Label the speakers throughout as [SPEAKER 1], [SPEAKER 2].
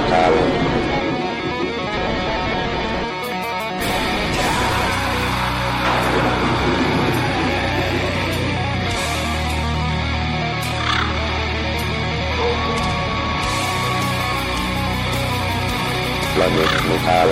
[SPEAKER 1] Planet Metal.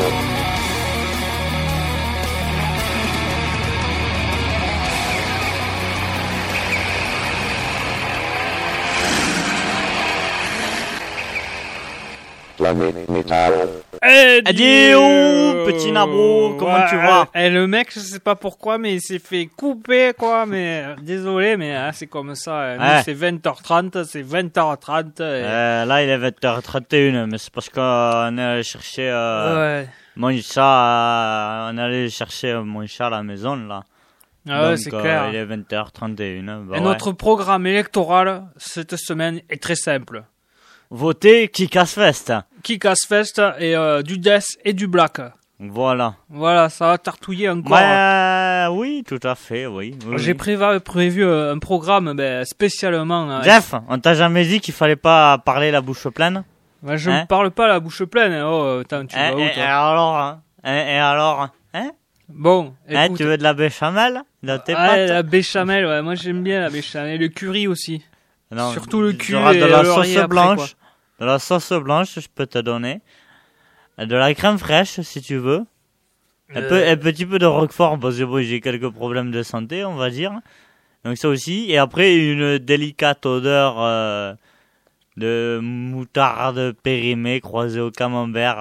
[SPEAKER 1] Planet Metal.
[SPEAKER 2] Adieu, petit Nabo, comment tu vas?
[SPEAKER 3] Le mec, je sais pas pourquoi, mais il s'est fait couper, quoi, mais désolé, mais c'est comme ça. Nous, c'est 20h30, c'est 20h30.
[SPEAKER 2] Là, il est 20h31, mais c'est parce qu'on est allé chercher mon chat, on est allé chercher mon chat à la maison, là.
[SPEAKER 3] Ah
[SPEAKER 2] donc,
[SPEAKER 3] c'est clair.
[SPEAKER 2] il est 20h31.
[SPEAKER 3] Et notre programme électoral, cette semaine, est très simple.
[SPEAKER 2] Votez Kick-Ass-Fest.
[SPEAKER 3] Kick-Ass-Fest et du Death et du Black.
[SPEAKER 2] Voilà.
[SPEAKER 3] Voilà, ça va tartouiller encore.
[SPEAKER 2] Oui, tout à fait, oui.
[SPEAKER 3] J'ai prévu un programme spécialement.
[SPEAKER 2] Jeff, on t'a jamais dit qu'il fallait pas parler la bouche pleine?
[SPEAKER 3] Je ne parle pas la bouche pleine. Oh, attends, tu vas où, toi?
[SPEAKER 2] Et alors, hein?
[SPEAKER 3] Bon, écoute.
[SPEAKER 2] Tu veux de la béchamel dans tes pâtes?
[SPEAKER 3] La béchamel, ouais. Moi, j'aime bien la béchamel. Le curry aussi.
[SPEAKER 2] Non,
[SPEAKER 3] surtout le curry.
[SPEAKER 2] Tu auras de la sauce blanche.
[SPEAKER 3] Après,
[SPEAKER 2] de la sauce blanche, je peux te donner. De la crème fraîche, si tu veux. Un petit peu de roquefort, parce que bon, j'ai quelques problèmes de santé, on va dire. Donc ça aussi. Et après, une délicate odeur de moutarde périmée croisée au camembert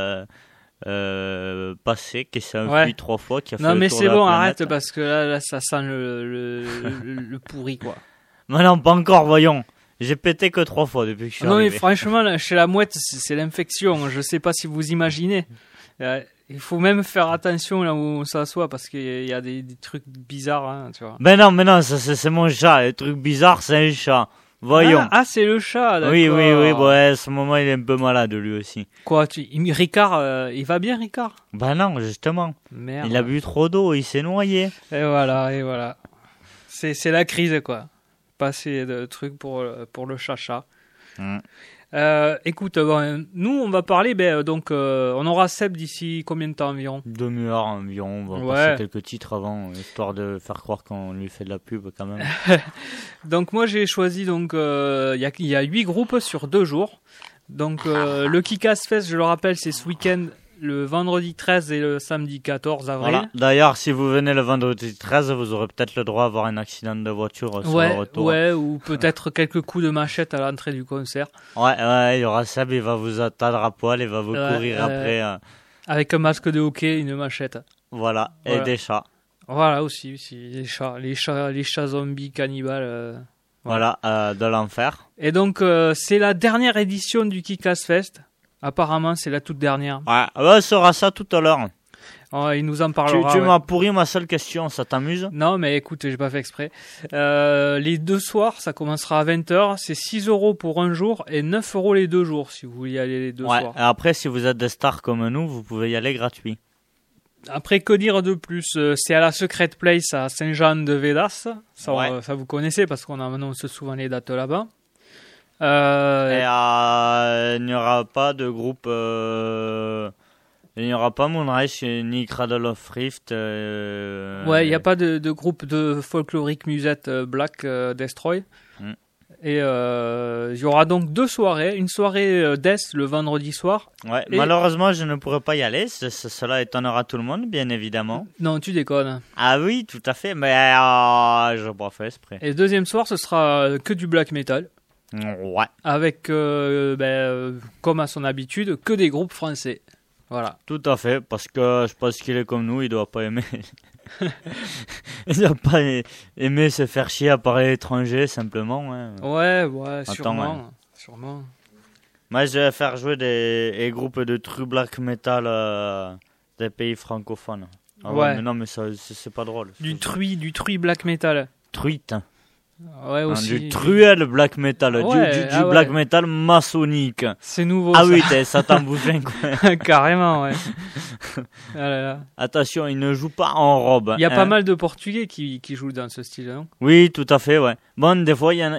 [SPEAKER 2] passé, qui s'est enfui 3 fois. Qui a fait
[SPEAKER 3] non,
[SPEAKER 2] le
[SPEAKER 3] mais
[SPEAKER 2] tour
[SPEAKER 3] c'est
[SPEAKER 2] de la
[SPEAKER 3] bon,
[SPEAKER 2] planète.
[SPEAKER 3] arrête, parce que là ça sent le pourri, quoi.
[SPEAKER 2] Mais non, pas encore, voyons. J'ai pété que 3 fois depuis que je suis arrivé.
[SPEAKER 3] Mais franchement, là, chez la mouette, c'est l'infection. Je sais pas si vous imaginez. Il faut même faire attention là où on s'assoit parce qu'il y a des trucs bizarres, hein, tu vois.
[SPEAKER 2] Mais non, c'est mon chat. Les trucs bizarres, c'est un chat. Voyons.
[SPEAKER 3] C'est le chat, d'accord.
[SPEAKER 2] Oui, à ce moment, il est un peu malade, lui aussi.
[SPEAKER 3] Quoi, Ricard, il va bien, Ricard?
[SPEAKER 2] Non, justement.
[SPEAKER 3] Merde.
[SPEAKER 2] Il a bu trop d'eau, il s'est noyé.
[SPEAKER 3] Et voilà. C'est la crise, quoi. Passer de trucs pour le chacha. Écoute, nous on va parler, on aura Seb d'ici combien de temps environ?
[SPEAKER 2] 1/2 environ, on va passer quelques titres avant, histoire de faire croire qu'on lui fait de la pub quand même.
[SPEAKER 3] Donc moi j'ai choisi, il y a 8 groupes sur 2 jours. Donc le Kick-Ass Fest, je le rappelle, c'est ce week-end, le vendredi 13 et le samedi 14 avril. Voilà.
[SPEAKER 2] D'ailleurs, si vous venez le vendredi 13, vous aurez peut-être le droit d'avoir un accident de voiture sur le retour.
[SPEAKER 3] Ouais, ou peut-être quelques coups de machette à l'entrée du concert.
[SPEAKER 2] Ouais, il y aura Seb, il va vous attendre à poil, il va vous courir après.
[SPEAKER 3] Avec un masque de hockey, une machette.
[SPEAKER 2] Voilà, et des chats.
[SPEAKER 3] Voilà aussi, les chats zombies cannibales.
[SPEAKER 2] Voilà, de l'enfer.
[SPEAKER 3] Et donc, c'est la dernière édition du Kick-Ass Fest. Apparemment, c'est la toute dernière.
[SPEAKER 2] Ouais, on saura ça tout à l'heure.
[SPEAKER 3] Il nous en parlera.
[SPEAKER 2] Tu m'as pourri ma seule question, ça t'amuse?
[SPEAKER 3] Non, mais écoute, j'ai pas fait exprès. Les 2 soirs, ça commencera à 20h. C'est 6 € pour un jour et 9 € les 2 jours, si vous voulez y aller les 2 soirs.
[SPEAKER 2] Et après, si vous êtes des stars comme nous, vous pouvez y aller gratuit.
[SPEAKER 3] Après, que dire de plus? C'est à la Secret Place à Saint-Jean-de-Védas. Ça vous connaissez parce qu'on annonce souvent les dates là-bas.
[SPEAKER 2] Il n'y aura pas de groupe... il n'y aura pas Moonrise ni Cradle of Rift.
[SPEAKER 3] Il n'y a pas de groupe de folklorique musette Black Destroy. Et il y aura donc 2 soirées. Une soirée Death le vendredi soir.
[SPEAKER 2] Ouais, malheureusement, je ne pourrai pas y aller. Cela étonnera tout le monde, bien évidemment.
[SPEAKER 3] Non, tu déconnes.
[SPEAKER 2] Ah oui, tout à fait, mais je n'ai pas fait exprès.
[SPEAKER 3] Et le deuxième soir, ce sera que du black metal.
[SPEAKER 2] Ouais.
[SPEAKER 3] Avec, comme à son habitude, que des groupes français. Voilà.
[SPEAKER 2] Tout à fait, parce que je pense qu'il est comme nous, il doit pas aimer. Il doit pas aimer se faire chier à parler étranger, simplement. Hein.
[SPEAKER 3] Ouais,
[SPEAKER 2] Attends,
[SPEAKER 3] sûrement.
[SPEAKER 2] Moi, je vais faire jouer des groupes de true black metal des pays francophones. Ah ouais. Mais non, mais ça, c'est pas drôle.
[SPEAKER 3] Du truie black metal.
[SPEAKER 2] Truite.
[SPEAKER 3] Ouais, aussi.
[SPEAKER 2] Du truel black metal,
[SPEAKER 3] Ouais,
[SPEAKER 2] du black metal maçonnique.
[SPEAKER 3] C'est nouveau.
[SPEAKER 2] Ah
[SPEAKER 3] ça.
[SPEAKER 2] oui, ça t'embouche quoi.
[SPEAKER 3] Carrément, ouais. Ah là là.
[SPEAKER 2] Attention, il ne joue pas en robe.
[SPEAKER 3] Il y a pas mal de Portugais qui jouent dans ce style, non?
[SPEAKER 2] Oui, tout à fait, ouais. Bon, des fois, il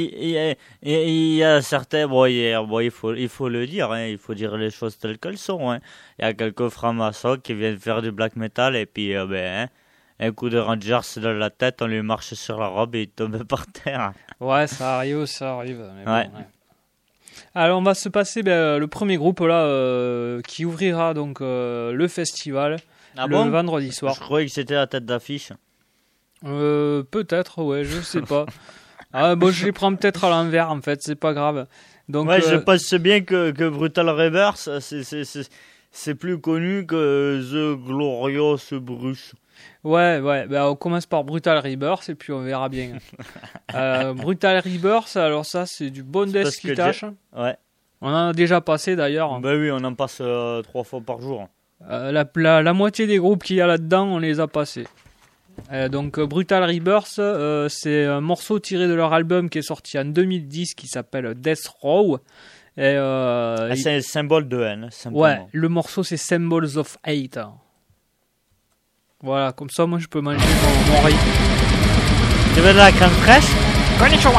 [SPEAKER 2] y a certains, il faut le dire, hein, il faut dire les choses telles qu'elles sont. Hein. Il y a quelques francs-maçons qui viennent faire du black metal et puis, un coup de Rangers dans la tête, on lui marche sur la robe et il tombe par terre.
[SPEAKER 3] Ouais, ça arrive. Mais
[SPEAKER 2] Ouais.
[SPEAKER 3] bon, ouais. Alors, on va se passer le premier groupe là qui ouvrira donc le festival le vendredi soir.
[SPEAKER 2] Je croyais que c'était la tête d'affiche.
[SPEAKER 3] Peut-être, ouais, je sais pas. Je les prends peut-être à l'envers en fait, c'est pas grave. Donc,
[SPEAKER 2] ouais, je pense bien que Brutal Reverse, c'est plus connu que The Glorious Bruce.
[SPEAKER 3] Ouais, on commence par Brutal Rebirth et puis on verra bien. Brutal Rebirth, alors ça c'est du bon death qui tâche.
[SPEAKER 2] Ouais.
[SPEAKER 3] On en a déjà passé d'ailleurs.
[SPEAKER 2] Bah oui, on en passe 3 fois par jour.
[SPEAKER 3] La moitié des groupes qu'il y a là-dedans, on les a passés. Donc Brutal Rebirth, c'est un morceau tiré de leur album qui est sorti en 2010 qui s'appelle Death Row. Et,
[SPEAKER 2] c'est un symbole de haine. Simplement.
[SPEAKER 3] Ouais, le morceau c'est Symbols of Hate. Voilà, comme ça moi je peux manger mon riz.
[SPEAKER 2] Tu veux de la crème fraîche?
[SPEAKER 3] Konnichiwa.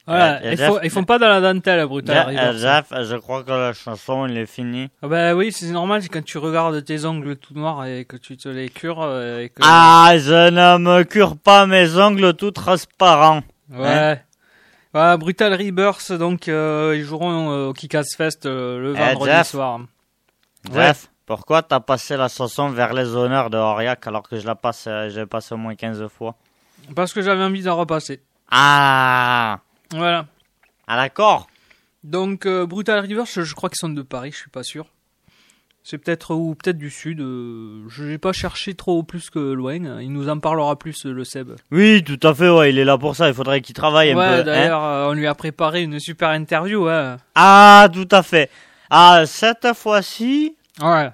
[SPEAKER 3] Voilà, ils font pas dans la dentelle, Brutal Reverse.
[SPEAKER 2] Jeff, je crois que la chanson, il est fini.
[SPEAKER 3] Ah bah oui, c'est normal, c'est quand tu regardes tes ongles tout noirs et que tu te les cures et que...
[SPEAKER 2] Ah, je ne me cure pas mes ongles tout transparents.
[SPEAKER 3] Ouais.
[SPEAKER 2] Hein.
[SPEAKER 3] Voilà, Brutal Rebirth, donc ils joueront au Kick-Ass Fest le vendredi
[SPEAKER 2] Jeff.
[SPEAKER 3] soir.
[SPEAKER 2] Jeff, pourquoi t'as passé la chanson vers les honneurs de Aurillac alors que j'ai passé au moins 15 fois?
[SPEAKER 3] Parce que j'avais envie d'en repasser.
[SPEAKER 2] Ah,
[SPEAKER 3] Voilà.
[SPEAKER 2] ah d'accord.
[SPEAKER 3] Donc Brutal Rebirth, je crois qu'ils sont de Paris, je suis pas sûr. C'est peut-être du sud. Je n'ai pas cherché trop plus que loin. Il nous en parlera plus, le Seb.
[SPEAKER 2] Oui, tout à fait, ouais, il est là pour ça, il faudrait qu'il travaille un peu.
[SPEAKER 3] Ouais,
[SPEAKER 2] hein.
[SPEAKER 3] d'ailleurs, on lui a préparé une super interview. Ouais.
[SPEAKER 2] Ah, tout à fait. Ah, cette fois-ci,
[SPEAKER 3] Ouais.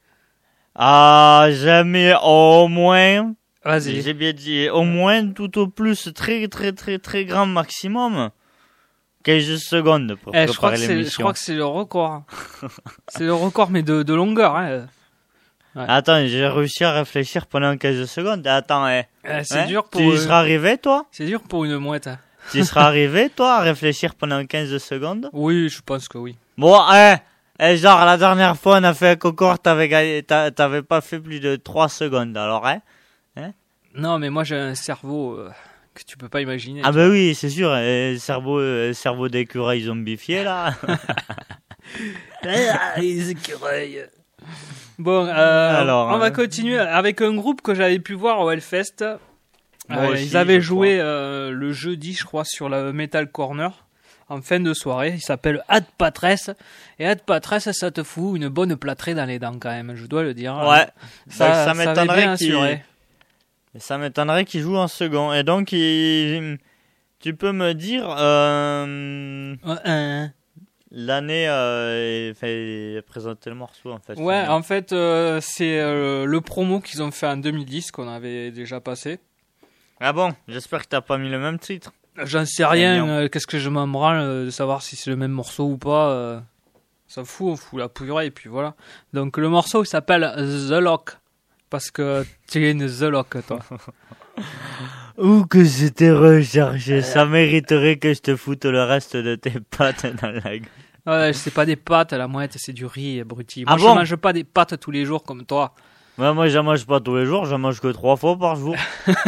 [SPEAKER 2] j'ai mis au moins,
[SPEAKER 3] Vas-y.
[SPEAKER 2] j'ai bien dit, au moins tout au plus, très très très très grand maximum, 15 secondes pour
[SPEAKER 3] Je crois
[SPEAKER 2] préparer l'émission.
[SPEAKER 3] je crois que c'est le record. C'est le record, mais de longueur. Hein.
[SPEAKER 2] Attends, j'ai réussi à réfléchir pendant 15 secondes. Attends,
[SPEAKER 3] C'est
[SPEAKER 2] hein,
[SPEAKER 3] dur pour.
[SPEAKER 2] tu y seras arrivé, toi?
[SPEAKER 3] C'est dur pour une mouette.
[SPEAKER 2] Tu y seras arrivé, toi, à réfléchir pendant 15 secondes?
[SPEAKER 3] Oui, je pense que oui.
[SPEAKER 2] Bon, genre, la dernière fois, on a fait un concours, t'avais pas fait plus de 3 secondes, alors, hein?
[SPEAKER 3] Non, mais moi j'ai un cerveau que tu peux pas imaginer.
[SPEAKER 2] Ah bah oui, c'est sûr, cerveau d'écureuil zombifié, là.
[SPEAKER 3] Les écureuils. Bon,
[SPEAKER 2] Alors,
[SPEAKER 3] on va continuer avec un groupe que j'avais pu voir au Hellfest.
[SPEAKER 2] Moi aussi,
[SPEAKER 3] Ils avaient
[SPEAKER 2] je
[SPEAKER 3] joué le jeudi, je crois, sur la Metal Corner en fin de soirée. Il s'appelle Ad Patresse. Et Ad Patresse, ça te fout une bonne plâtrée dans les dents quand même, je dois le dire.
[SPEAKER 2] Ouais,
[SPEAKER 3] ça
[SPEAKER 2] m'étonnerait
[SPEAKER 3] avait bien assuré.
[SPEAKER 2] Ça m'étonnerait qu'il joue en second. Et donc, tu peux me dire l'année il présentait le morceau en fait.
[SPEAKER 3] Ouais, en fait, c'est le promo qu'ils ont fait en 2010 qu'on avait déjà passé.
[SPEAKER 2] Ah bon, j'espère que t'as pas mis le même titre.
[SPEAKER 3] J'en sais rien, qu'est-ce que je m'en branle de savoir si c'est le même morceau ou pas. Ça fout, on fout la pouillerie et puis voilà. Donc le morceau il s'appelle The Lock. Parce que tu es une The Lock, toi.
[SPEAKER 2] Ou que c'était recherché, ça mériterait que je te foute le reste de tes pâtes dans la gueule.
[SPEAKER 3] Ouais, c'est pas des pâtes, la mouette, c'est du riz, abruti. Moi,
[SPEAKER 2] Ah
[SPEAKER 3] je
[SPEAKER 2] bon
[SPEAKER 3] mange pas des pâtes tous les jours comme toi.
[SPEAKER 2] Ouais, moi, je mange pas tous les jours, je mange que 3 fois par jour.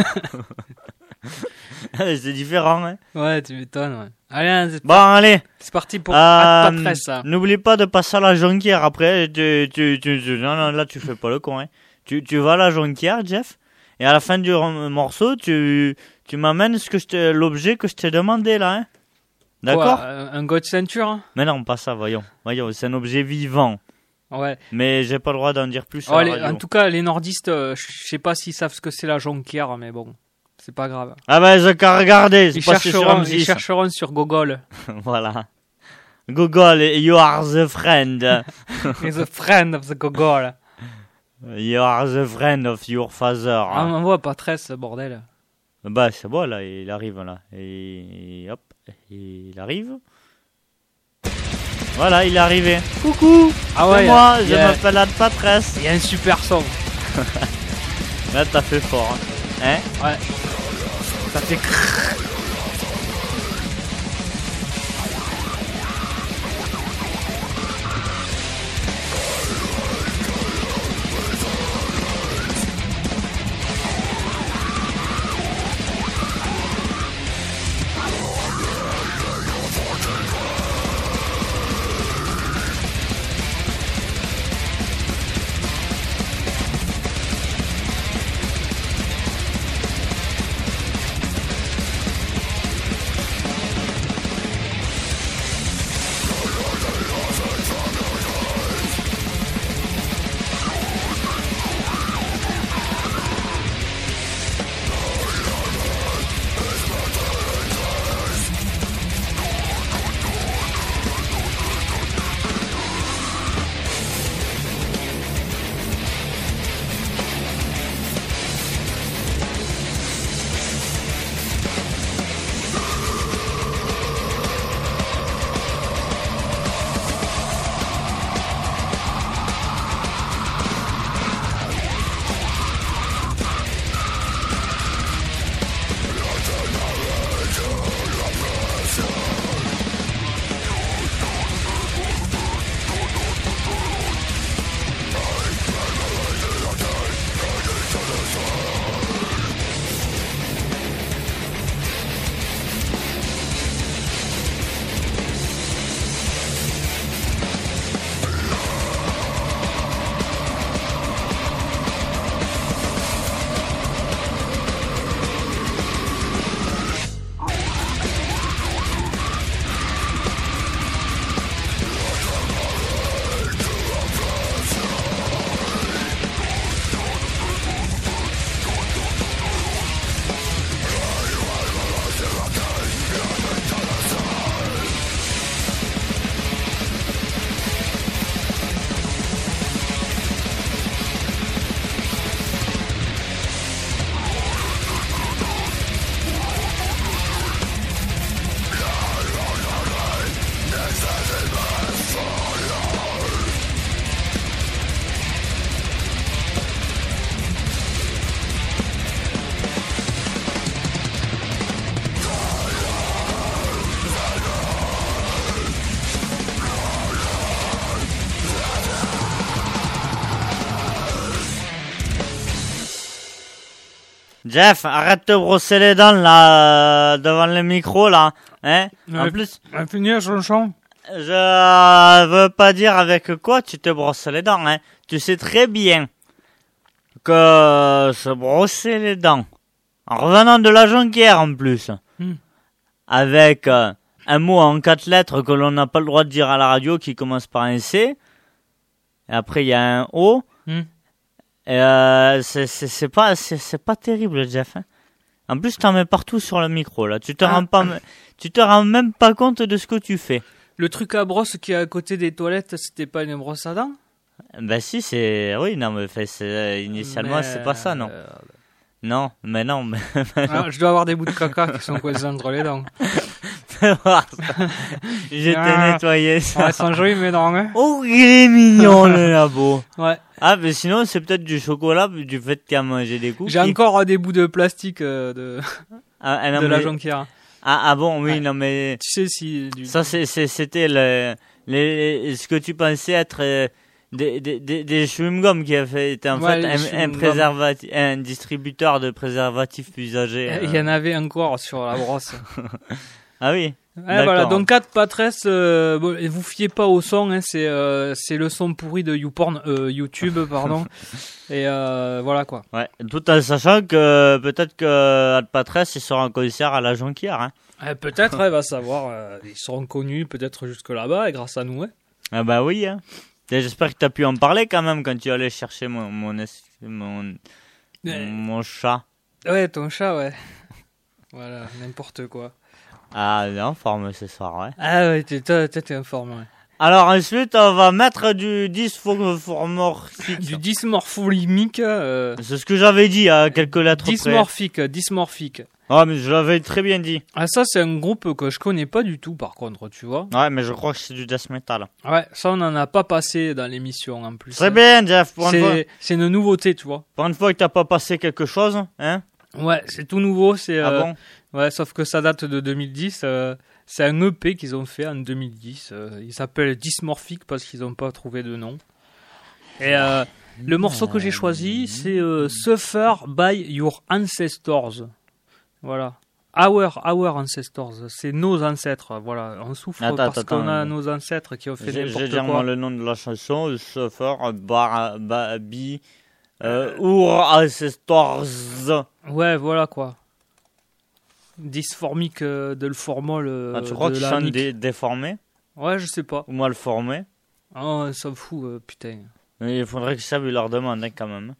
[SPEAKER 2] C'est différent, hein.
[SPEAKER 3] Ouais, tu m'étonnes, ouais. Allez,
[SPEAKER 2] Bon, allez.
[SPEAKER 3] c'est parti pour Ad Patresse, ça.
[SPEAKER 2] N'oublie pas de passer à la jonquière après. Non, là, tu fais pas le con, hein. Tu vas à la jonquière, Jeff, et à la fin du morceau, tu m'amènes l'objet que je t'ai demandé, là, hein. D'accord?
[SPEAKER 3] Quoi, un God Ceinture?
[SPEAKER 2] Mais non, pas ça, voyons, c'est un objet vivant.
[SPEAKER 3] Ouais.
[SPEAKER 2] Mais j'ai pas le droit d'en dire plus
[SPEAKER 3] Oh,
[SPEAKER 2] à la radio.
[SPEAKER 3] en tout cas, les nordistes, je sais pas s'ils savent ce que c'est la jonquière, mais bon, c'est pas grave.
[SPEAKER 2] Ah ben, je qu'à regarder, c'est passé sur M6.
[SPEAKER 3] Ils chercheront sur Google.
[SPEAKER 2] Voilà. Google, you are the friend.
[SPEAKER 3] He's a friend of the Google.
[SPEAKER 2] You are the friend of your father.
[SPEAKER 3] Ah, on voit Patresse, bordel.
[SPEAKER 2] Bah, c'est bon, là, il arrive, là. Et hop, il arrive. Voilà, il est arrivé. Coucou.
[SPEAKER 3] Ah ouais,
[SPEAKER 2] c'est moi, je m'appelle Ad Patresse.
[SPEAKER 3] Il y a un super son.
[SPEAKER 2] Là, t'as fait fort, hein.
[SPEAKER 3] Ouais. Ça fait
[SPEAKER 2] Jeff, arrête de brosser les dents là devant le micro là, hein. En
[SPEAKER 3] Ouais.
[SPEAKER 2] plus,
[SPEAKER 3] On va finir son chant.
[SPEAKER 2] je veux pas dire avec quoi tu te brosses les dents, hein. Tu sais très bien que se brosser les dents en revenant de la jonquière en plus, avec un mot en 4 lettres que l'on n'a pas le droit de dire à la radio qui commence par un C, et après il y a un O. Et c'est pas terrible, Jeff. Hein. En plus, t'en mets partout sur le micro là. Tu te rends même pas compte de ce que tu fais.
[SPEAKER 3] Le truc à brosse qui est à côté des toilettes, c'était pas une brosse à dents?
[SPEAKER 2] Ben si, oui, non, mais initialement c'est pas ça, non. Non, mais non, mais
[SPEAKER 3] Ah, je dois avoir des bouts de caca qui sont coincés entre les dents.
[SPEAKER 2] fais voir ça. Je t'ai nettoyé
[SPEAKER 3] Ouais,
[SPEAKER 2] ça.
[SPEAKER 3] elles sont jolies mes dents, hein.
[SPEAKER 2] Oh, il est mignon le labo.
[SPEAKER 3] Ouais.
[SPEAKER 2] Ah, mais sinon c'est peut-être du chocolat du fait qu'il a mangé des coups.
[SPEAKER 3] J'ai encore des bouts de plastique de
[SPEAKER 2] Non,
[SPEAKER 3] la
[SPEAKER 2] mais-
[SPEAKER 3] jonquière.
[SPEAKER 2] Ah bon, oui,
[SPEAKER 3] Ouais.
[SPEAKER 2] non mais
[SPEAKER 3] Tu sais si...
[SPEAKER 2] ça c'était ce que tu pensais être des chewing-gums qui étaient en
[SPEAKER 3] Ouais,
[SPEAKER 2] fait
[SPEAKER 3] les
[SPEAKER 2] un
[SPEAKER 3] chewing-gums.
[SPEAKER 2] un distributeur de préservatifs usagés.
[SPEAKER 3] Il y en avait encore sur la brosse.
[SPEAKER 2] Ah oui.
[SPEAKER 3] Ouais,
[SPEAKER 2] D'accord.
[SPEAKER 3] voilà, donc 4 patresse, bon, et vous fiez pas au son, hein, c'est le son pourri de YouPorn, YouTube, pardon. Et voilà quoi.
[SPEAKER 2] Ouais, tout en sachant que peut-être que Alpatresse il sera en concert à la Jonquière. Hein.
[SPEAKER 3] Peut-être, ouais, va savoir, ils seront connus peut-être jusque là-bas, et grâce à nous, hein.
[SPEAKER 2] Ah bah oui. Hein. Et j'espère que t'as pu en parler quand même quand tu allais chercher mon chat.
[SPEAKER 3] Ouais, ton chat, ouais. Voilà, n'importe quoi.
[SPEAKER 2] Ah, il est en forme ce soir, ouais.
[SPEAKER 3] Ah ouais, t'es informé. Ouais.
[SPEAKER 2] Alors ensuite, on va mettre du dysmorphique.
[SPEAKER 3] Du dysmorpholimique,
[SPEAKER 2] C'est ce que j'avais dit à quelques lettres près.
[SPEAKER 3] dysmorphique.
[SPEAKER 2] Ah, mais je l'avais très bien dit.
[SPEAKER 3] Ah, ça, c'est un groupe que je connais pas du tout, par contre, tu vois.
[SPEAKER 2] Ouais, mais je crois que c'est du death metal.
[SPEAKER 3] Ouais, ça, on en a pas passé dans l'émission, en plus.
[SPEAKER 2] Très bien, Jeff, pour
[SPEAKER 3] C'est une nouveauté, tu vois.
[SPEAKER 2] une fois que t'as pas passé quelque chose, hein.
[SPEAKER 3] Ouais, c'est tout nouveau, c'est...
[SPEAKER 2] Ah bon?
[SPEAKER 3] Ouais, sauf que ça date de 2010. C'est un EP qu'ils ont fait en 2010. Il s'appelle Dysmorphic parce qu'ils n'ont pas trouvé de nom. Et le morceau que j'ai choisi, c'est Suffer by Your Ancestors. Voilà. Our Ancestors. C'est nos ancêtres. Voilà. On souffre parce qu'on a nos ancêtres qui ont fait
[SPEAKER 2] J'ai
[SPEAKER 3] n'importe
[SPEAKER 2] dire
[SPEAKER 3] quoi.
[SPEAKER 2] le nom de la chanson, Suffer by Our Ancestors.
[SPEAKER 3] Ouais, voilà quoi. Dysformique de le formol.
[SPEAKER 2] Ah, tu crois
[SPEAKER 3] de
[SPEAKER 2] qu'ils
[SPEAKER 3] la
[SPEAKER 2] sont
[SPEAKER 3] mique.
[SPEAKER 2] déformés
[SPEAKER 3] Ouais, je sais pas.
[SPEAKER 2] ou mal formés?
[SPEAKER 3] Oh, on s'en fout, putain.
[SPEAKER 2] Il faudrait que ça lui leur demande hein, quand même.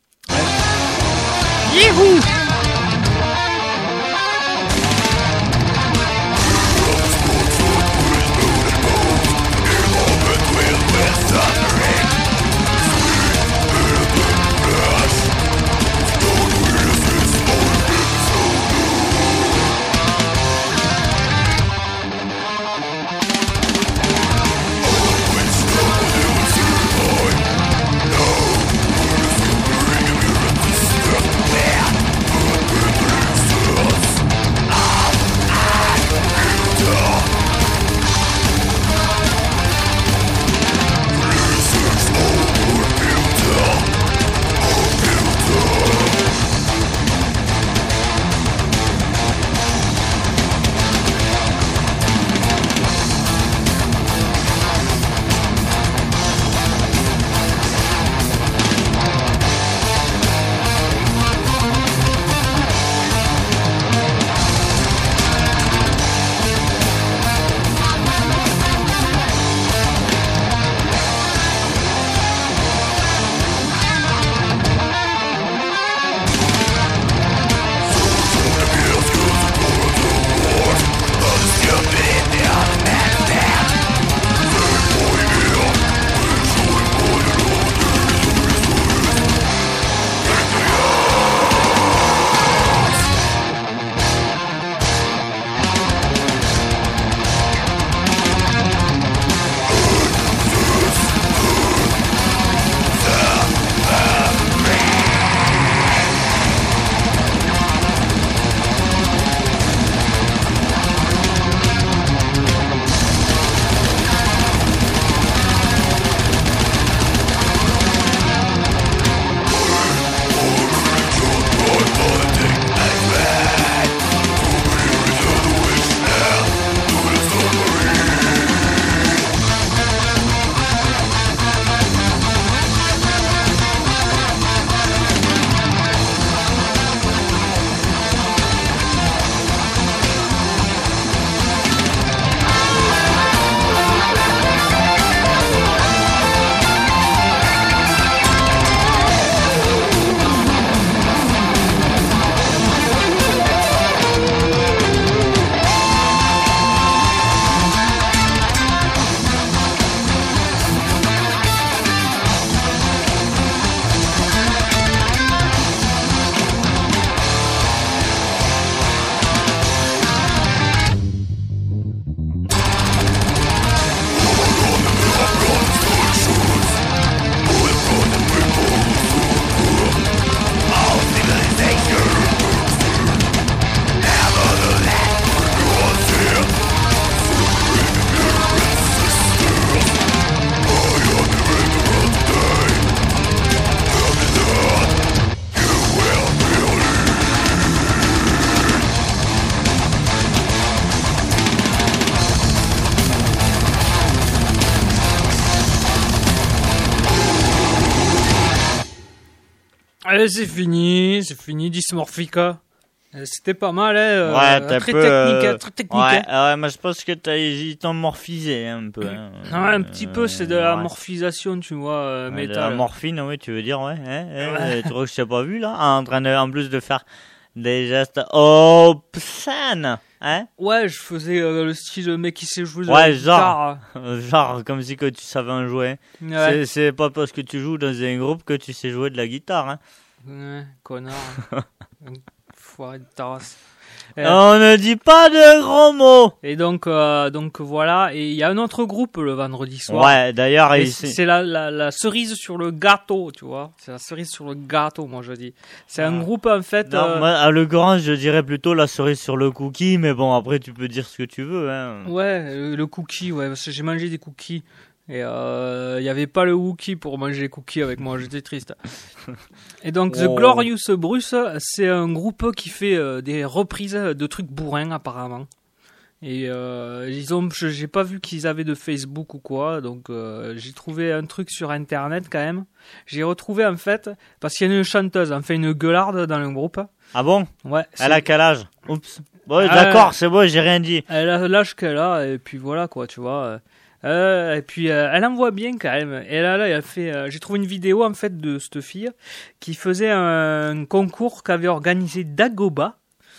[SPEAKER 3] Allez, c'est fini, Dysmorphica. C'était pas mal, hein.
[SPEAKER 2] Ouais, t'as
[SPEAKER 3] très
[SPEAKER 2] peu,
[SPEAKER 3] technique, très technique.
[SPEAKER 2] Ouais,
[SPEAKER 3] hein.
[SPEAKER 2] ouais, mais je pense que ils t'ont morphisé un peu. Hein.
[SPEAKER 3] Ouais, un petit peu, c'est de la
[SPEAKER 2] ouais.
[SPEAKER 3] morphisation, tu vois,
[SPEAKER 2] Ouais, de
[SPEAKER 3] métal.
[SPEAKER 2] la morphine, oui, tu veux dire, ouais. Tu crois que je t'ai pas vu, là? En train de, en plus de faire des gestes obscènes, hein?
[SPEAKER 3] Ouais, je faisais le style mec qui sait jouer de la
[SPEAKER 2] Ouais,
[SPEAKER 3] guitare.
[SPEAKER 2] genre, comme si que tu savais en jouer.
[SPEAKER 3] Ouais,
[SPEAKER 2] C'est pas parce que tu joues dans un groupe que tu sais jouer de la guitare, hein.
[SPEAKER 3] ouais, connard. Foiré de ta race.
[SPEAKER 2] On ne dit pas de gros mots!
[SPEAKER 3] Et donc voilà. Et il y a un autre groupe le vendredi soir.
[SPEAKER 2] Ouais, d'ailleurs,
[SPEAKER 3] Et
[SPEAKER 2] ici.
[SPEAKER 3] c'est la cerise sur le gâteau, tu vois. C'est la cerise sur le gâteau, moi je dis. C'est un groupe en fait.
[SPEAKER 2] Non, moi, à l'occurrence, je dirais plutôt la cerise sur le cookie, mais bon, après, tu peux dire ce que tu veux, hein.
[SPEAKER 3] Ouais, le cookie, ouais, parce que j'ai mangé des cookies. Et il y avait pas le Wookie pour manger les cookies avec moi, j'étais triste. Et donc The
[SPEAKER 2] Oh.
[SPEAKER 3] Glorious Bruce, c'est un groupe qui fait des reprises de trucs bourrins apparemment. Et j'ai pas vu qu'ils avaient de Facebook ou quoi, donc j'ai trouvé un truc sur internet quand même. J'ai retrouvé en fait, parce qu'il y a une chanteuse, enfin une gueularde dans le groupe.
[SPEAKER 2] Ah bon?
[SPEAKER 3] Ouais.
[SPEAKER 2] Elle a quel âge? Oups. Bon,
[SPEAKER 3] Ah,
[SPEAKER 2] d'accord, c'est bon, j'ai rien dit.
[SPEAKER 3] Elle a l'âge qu'elle a, et puis voilà quoi, tu vois. Et puis elle envoie bien quand même. Et là, elle fait. J'ai trouvé une vidéo en fait de cette fille qui faisait un concours qu'avait organisé Dagoba.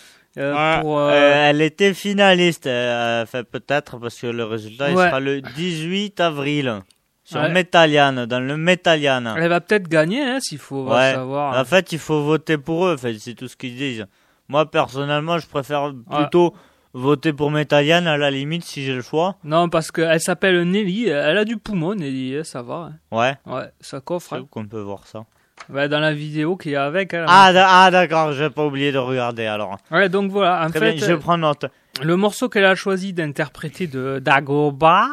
[SPEAKER 2] Elle était finaliste, enfin peut-être parce que le résultat il
[SPEAKER 3] Ouais.
[SPEAKER 2] sera le 18 avril sur
[SPEAKER 3] Ouais.
[SPEAKER 2] Metalian, dans le Metalian.
[SPEAKER 3] Elle va peut-être gagner, hein, s'il faut
[SPEAKER 2] Ouais.
[SPEAKER 3] savoir.
[SPEAKER 2] En fait, il faut voter pour eux, enfin, c'est tout ce qu'ils disent. Moi, personnellement, je préfère plutôt voter pour Metalian à la limite si j'ai le choix.
[SPEAKER 3] Non, parce qu'elle s'appelle Nelly. Elle a du poumon, Nelly. Ça va.
[SPEAKER 2] Ouais,
[SPEAKER 3] Hein. Ouais, ça coffre.
[SPEAKER 2] c'est
[SPEAKER 3] Hein.
[SPEAKER 2] où qu'on peut voir ça.
[SPEAKER 3] Ouais, dans la vidéo qu'il y a avec. Elle,
[SPEAKER 2] D'accord, j'ai pas oublié de regarder alors.
[SPEAKER 3] Ouais, donc voilà. En
[SPEAKER 2] Très
[SPEAKER 3] fait,
[SPEAKER 2] bien, je prends note.
[SPEAKER 3] le morceau qu'elle a choisi d'interpréter de Dagoba,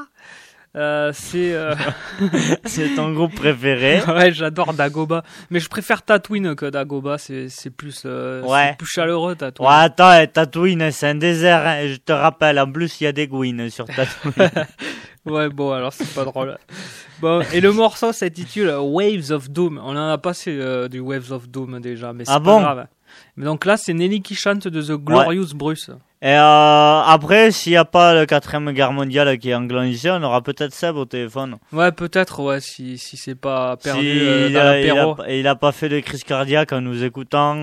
[SPEAKER 3] c'est.
[SPEAKER 2] C'est ton groupe préféré.
[SPEAKER 3] Ouais, j'adore Dagoba, mais je préfère Tatooine que Dagoba. C'est plus,
[SPEAKER 2] Ouais.
[SPEAKER 3] c'est plus chaleureux Tatooine.
[SPEAKER 2] Ouais, attends, Tatooine, c'est un désert, hein, et je te rappelle, en plus, il y a des gouines sur Tatooine.
[SPEAKER 3] Ouais, bon, alors c'est pas drôle. Bon, et le morceau s'intitule Waves of Doom. On en a passé du Waves of Doom déjà, mais c'est
[SPEAKER 2] Ah
[SPEAKER 3] pas
[SPEAKER 2] bon
[SPEAKER 3] grave. Mais donc là, c'est Nelly qui chante de The Glorious Bruce.
[SPEAKER 2] Et après, s'il n'y a pas le 4ème guerre mondiale qui est enclenché, on aura peut-être Seb au téléphone.
[SPEAKER 3] Ouais, peut-être, ouais, si c'est pas perdu
[SPEAKER 2] Si
[SPEAKER 3] dans l'apéro.
[SPEAKER 2] il a pas fait de crise cardiaque en nous écoutant.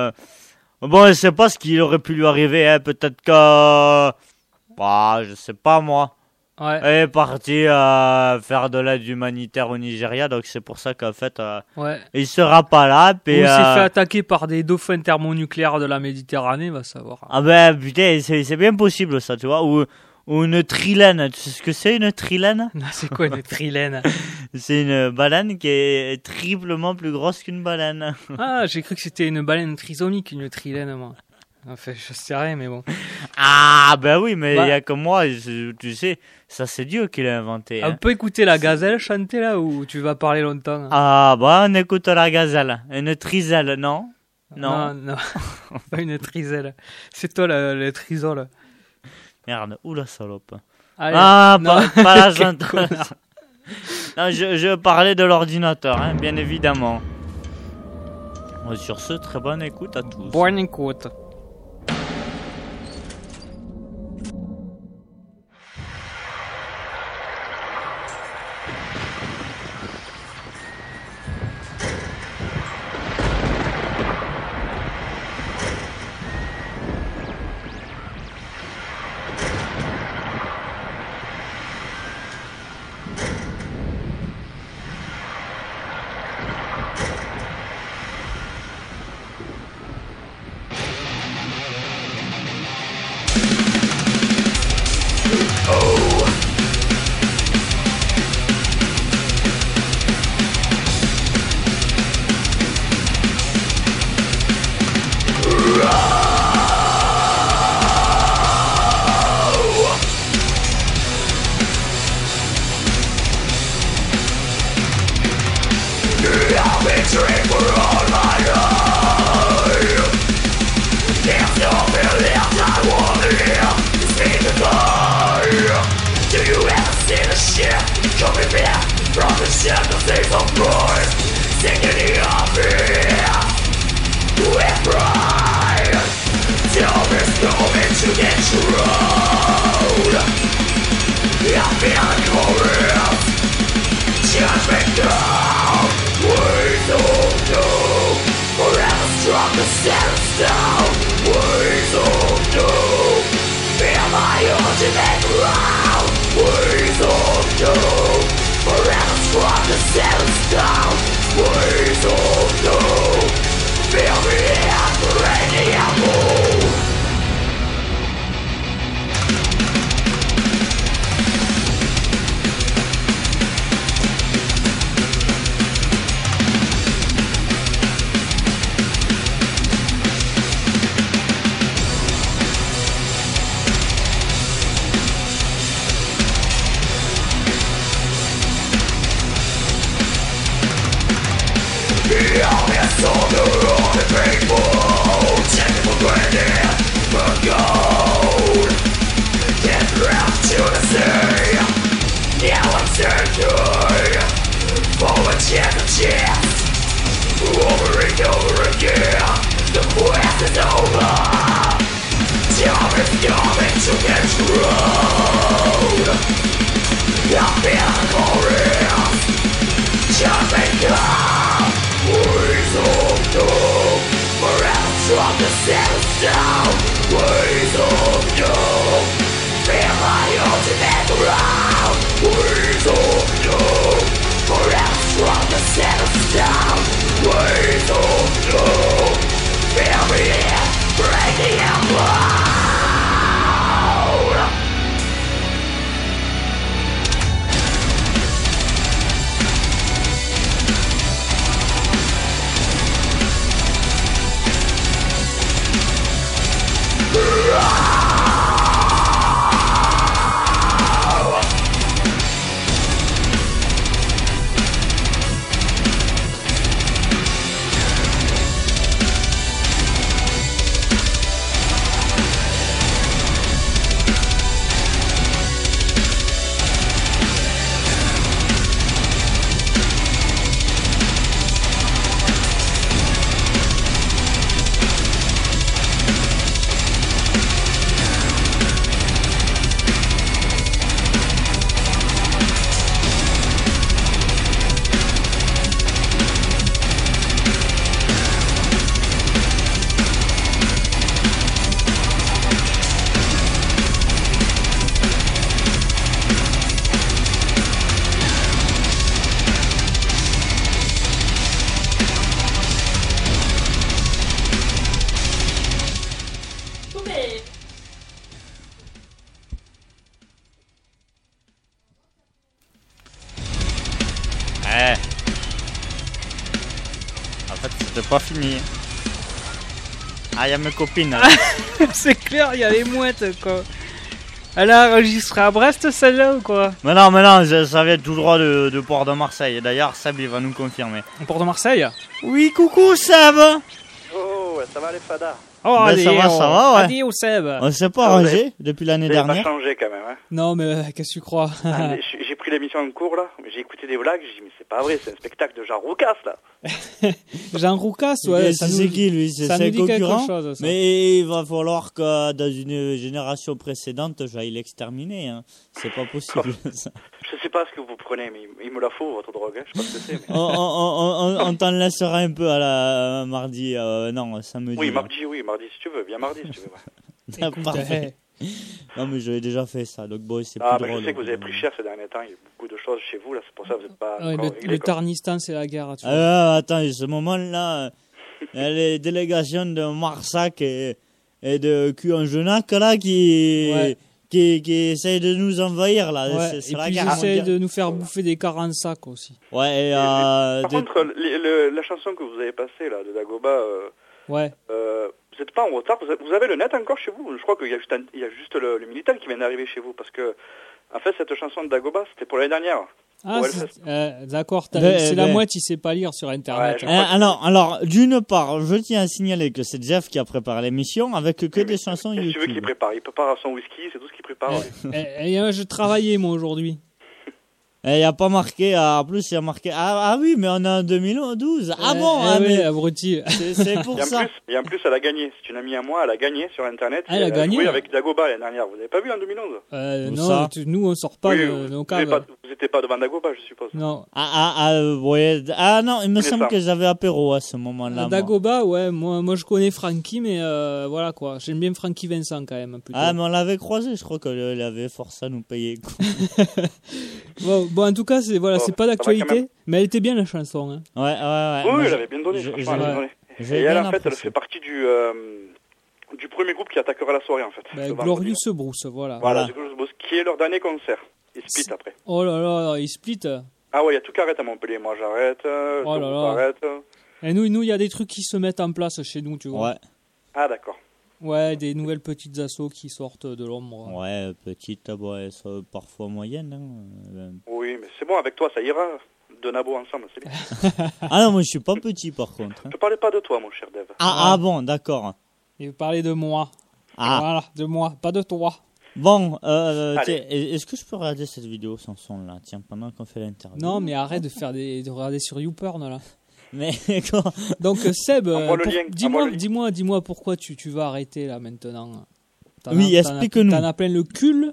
[SPEAKER 2] Bon, je sais pas ce qui aurait pu lui arriver, hein. Peut-être que... Bah, je sais pas moi.
[SPEAKER 3] Ouais,
[SPEAKER 2] Elle est partie faire de l'aide humanitaire au Nigeria, donc c'est pour ça qu'en fait,
[SPEAKER 3] ouais.
[SPEAKER 2] il sera pas là.
[SPEAKER 3] Ou
[SPEAKER 2] Puis,
[SPEAKER 3] il s'est fait attaquer par des dauphins thermonucléaires de la Méditerranée, va savoir.
[SPEAKER 2] Ah ben putain, c'est bien possible ça, tu vois. Ou une trilène. Tu sais ce que c'est une trilène?
[SPEAKER 3] C'est quoi une trilène?
[SPEAKER 2] C'est une baleine qui est triplement plus grosse qu'une baleine.
[SPEAKER 3] Ah, j'ai cru que c'était une baleine trisomique, une trilène, moi. Enfin, je sais rien, mais bon.
[SPEAKER 2] Ah ben oui, mais il
[SPEAKER 3] Ouais.
[SPEAKER 2] y a comme moi, tu sais, ça c'est Dieu qui l'a inventé.
[SPEAKER 3] On
[SPEAKER 2] Hein.
[SPEAKER 3] peut écouter la gazelle chanter là, ou tu vas parler longtemps?
[SPEAKER 2] Ah bah on écoute la gazelle. Une triselle, non? Non.
[SPEAKER 3] Non. Pas une triselle. C'est toi le trisol.
[SPEAKER 2] Merde, ou la salope.
[SPEAKER 3] Allez,
[SPEAKER 2] Ah,
[SPEAKER 3] non.
[SPEAKER 2] pas la
[SPEAKER 3] Quel
[SPEAKER 2] chanteuse.
[SPEAKER 3] connard.
[SPEAKER 2] Non, je parlais de l'ordinateur, hein, bien évidemment. Bon, sur ce, très bonne écoute à tous.
[SPEAKER 3] Bonne écoute.
[SPEAKER 4] From the shadows of noise, singing in your fear.
[SPEAKER 2] En fait, c'était pas fini. Ah, il y a mes copines.
[SPEAKER 3] C'est clair, il y a les mouettes, quoi. Elle a enregistré à Brest, celle-là, ou quoi?
[SPEAKER 2] Mais non, ça vient tout droit de Port de Marseille. D'ailleurs, Seb, il va nous confirmer.
[SPEAKER 3] Port de Marseille?
[SPEAKER 2] Oui, coucou, Seb.
[SPEAKER 4] Oh, ouais, ça va les fadas?
[SPEAKER 3] Oh,
[SPEAKER 2] Ben,
[SPEAKER 3] allez,
[SPEAKER 2] ça va, ouais.
[SPEAKER 3] Adieu, Seb.
[SPEAKER 2] On s'est pas arrangé depuis l'année
[SPEAKER 4] Ça n'a pas
[SPEAKER 2] dernière.
[SPEAKER 4] changé quand même, hein.
[SPEAKER 3] Non, mais qu'est-ce que tu crois?
[SPEAKER 4] J'ai pris l'émission en cours, là, j'ai écouté des blagues, j'ai dit, mais c'est pas vrai, c'est un spectacle de Jean Roucas, là.
[SPEAKER 3] Jean Roucas, ouais.
[SPEAKER 2] Ça c'est qui, lui?
[SPEAKER 3] ça
[SPEAKER 2] C'est
[SPEAKER 3] nous
[SPEAKER 2] un
[SPEAKER 3] dit quelque
[SPEAKER 2] concurrent.
[SPEAKER 3] chose, ça.
[SPEAKER 2] Mais il va falloir que dans une génération précédente, j'aille l'exterminer. Hein. C'est pas possible. Ça.
[SPEAKER 4] Je sais pas ce que vous prenez, mais il me la faut, votre drogue, hein. Je sais pas ce que c'est, mais...
[SPEAKER 2] On t'en laissera un peu à la mardi. Non, samedi.
[SPEAKER 4] Oui, mardi, si tu veux, bien mardi, si tu veux, ouais.
[SPEAKER 2] Ah, parfait. Non, mais j'avais déjà fait ça, donc bon, c'est
[SPEAKER 4] Ah,
[SPEAKER 2] plus
[SPEAKER 4] mais
[SPEAKER 2] drôle.
[SPEAKER 4] je sais que vous avez pris cher ces derniers temps, il y a beaucoup de choses chez vous, là, c'est pour ça que vous n'êtes pas
[SPEAKER 3] Ouais,
[SPEAKER 4] encore
[SPEAKER 3] le Tarnistan, c'est la guerre, tu vois.
[SPEAKER 2] Attends, ce moment-là, il y a les délégations de Marsac et de Cuangenac, là, qui essayent de nous envahir, là.
[SPEAKER 3] Ouais,
[SPEAKER 2] C'est
[SPEAKER 3] et
[SPEAKER 2] la
[SPEAKER 3] puis
[SPEAKER 2] guerre
[SPEAKER 3] ils essayent
[SPEAKER 2] mondiale.
[SPEAKER 3] de nous faire bouffer des 40 sacs aussi.
[SPEAKER 2] Ouais, et
[SPEAKER 4] Par contre, la chanson que vous avez passée, là, de Dagoba,
[SPEAKER 3] Ouais.
[SPEAKER 4] vous n'êtes pas en retard, vous avez le net encore chez vous? Je crois qu'il y a juste le Minitel qui vient d'arriver chez vous, parce que, en fait, cette chanson de Dagoba, c'était pour l'année dernière.
[SPEAKER 3] Ah,
[SPEAKER 4] Ouais,
[SPEAKER 3] d'accord,
[SPEAKER 2] Ben,
[SPEAKER 3] c'est la moitié, il sait pas lire sur Internet.
[SPEAKER 4] Ouais,
[SPEAKER 2] alors, d'une part, je tiens à signaler que c'est Jeff qui a préparé l'émission avec que des chansons
[SPEAKER 4] Qu'est-ce que tu veux qu'il
[SPEAKER 2] YouTube.
[SPEAKER 4] prépare? Il prépare son whisky, c'est tout ce qu'il prépare. ouais.
[SPEAKER 3] Et je travaillais, moi, aujourd'hui.
[SPEAKER 2] Il n'y a pas marqué, en plus il y a marqué, ah oui, mais on est en 2012. Ah bon,
[SPEAKER 3] oui,
[SPEAKER 2] mais
[SPEAKER 3] abruti.
[SPEAKER 2] c'est pour ça.
[SPEAKER 4] Et en plus, elle a gagné. C'est une amie à moi, elle a gagné sur Internet.
[SPEAKER 3] Ah, elle a gagné.
[SPEAKER 4] joué avec Dagoba l'année dernière. Vous n'avez pas vu en 2011?
[SPEAKER 3] Non, nous on sort pas
[SPEAKER 4] Oui,
[SPEAKER 3] de nos caves.
[SPEAKER 4] vous n'étiez pas devant Dagoba, je suppose.
[SPEAKER 3] Non.
[SPEAKER 2] Ouais. Ah non, il me
[SPEAKER 4] C'est
[SPEAKER 2] semble
[SPEAKER 4] ça.
[SPEAKER 2] que j'avais apéro à ce moment-là. moi.
[SPEAKER 3] Dagoba, ouais, moi je connais Francky, mais voilà quoi. J'aime bien Francky Vincent quand même. Plutôt.
[SPEAKER 2] Ah, mais on l'avait croisé, je crois qu'il avait forcé à nous payer.
[SPEAKER 3] Bon, en tout cas, c'est
[SPEAKER 4] Bon,
[SPEAKER 3] c'est pas
[SPEAKER 4] ça va quand même.
[SPEAKER 3] d'actualité, mais elle était bien la chanson. Hein.
[SPEAKER 2] Ouais.
[SPEAKER 4] Oui,
[SPEAKER 2] Moi,
[SPEAKER 4] elle avait bien donné, franchement, elle avait donné.
[SPEAKER 2] j'ai
[SPEAKER 4] Et elle,
[SPEAKER 2] bien
[SPEAKER 4] en fait, elle
[SPEAKER 2] apprécié.
[SPEAKER 4] fait partie du premier groupe qui attaquera la soirée, en fait.
[SPEAKER 3] Bah,
[SPEAKER 4] ce vendredi.
[SPEAKER 3] Glorious Bruce, voilà.
[SPEAKER 4] Voilà, c'est Glorious Bruce, qui est leur dernier concert. Ils split après.
[SPEAKER 3] Oh là là, il split.
[SPEAKER 4] Ah ouais, il y a tout qui arrête à Montpellier. Moi, j'arrête, le
[SPEAKER 3] Oh là
[SPEAKER 4] groupe
[SPEAKER 3] là.
[SPEAKER 4] arrête.
[SPEAKER 3] Et nous, il y a des trucs qui se mettent en place chez nous, tu vois.
[SPEAKER 2] Ouais,
[SPEAKER 4] Ah, d'accord.
[SPEAKER 3] Ouais, des nouvelles petites assos qui sortent de l'ombre.
[SPEAKER 2] ouais, petite, ouais, ça, parfois moyenne. Hein.
[SPEAKER 4] Oui, mais c'est bon, avec toi, ça ira. Deux nabos ensemble, c'est bien.
[SPEAKER 2] Ah non, moi je suis pas petit par contre. hein.
[SPEAKER 4] Je parlais pas de toi, mon cher Dev.
[SPEAKER 2] Ah bon, d'accord.
[SPEAKER 3] Il parlait de moi.
[SPEAKER 2] Ah.
[SPEAKER 3] Voilà, de moi, pas de toi.
[SPEAKER 2] Bon,
[SPEAKER 4] Allez.
[SPEAKER 2] tiens, est-ce que je peux regarder cette vidéo sans son là, tiens, pendant qu'on fait l'interview?
[SPEAKER 3] Non, mais arrête de regarder sur YouPorn là.
[SPEAKER 2] Mais quoi?
[SPEAKER 3] Donc Seb,
[SPEAKER 4] Envoie le lien, envoie le lien.
[SPEAKER 3] dis-moi pourquoi tu vas arrêter là maintenant.
[SPEAKER 2] Oui, explique-nous.
[SPEAKER 3] T'en as plein le cul.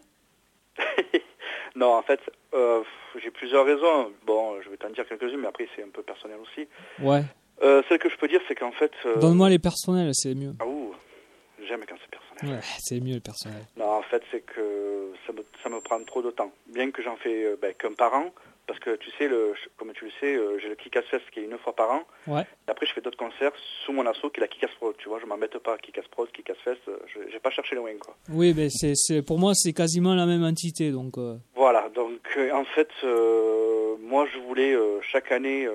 [SPEAKER 4] Non, en fait, j'ai plusieurs raisons. Bon, je vais t'en dire quelques-unes, mais après, c'est un peu personnel aussi.
[SPEAKER 3] Ouais.
[SPEAKER 4] Celle que je peux dire, c'est qu'en fait...
[SPEAKER 3] Donne-moi les personnels, c'est mieux.
[SPEAKER 4] Ah, ouh, j'aime quand c'est personnel.
[SPEAKER 3] Ouais, c'est mieux le personnel.
[SPEAKER 4] Non, en fait, c'est que ça me prend trop de temps. Bien que j'en fais qu'un par an, parce que tu sais, comme tu le sais, j'ai le Kick-Ass Fest qui est une fois par an.
[SPEAKER 3] Ouais.
[SPEAKER 4] Et après, je fais d'autres concerts sous mon asso qui est la Kick-Ass Prod. Tu vois, je m'embête pas. Kick-Ass Prod, Kick-Ass Fest, j'ai pas cherché loin, quoi.
[SPEAKER 3] Oui, mais pour moi, c'est quasiment la même entité, donc...
[SPEAKER 4] Voilà, donc en fait, moi, je voulais chaque année...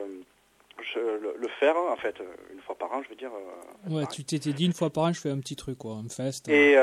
[SPEAKER 4] le faire, en fait, une fois par an, je veux dire.
[SPEAKER 3] Ouais, tu t'étais dit une fois par an, je fais un petit truc, quoi, un fest.
[SPEAKER 4] Et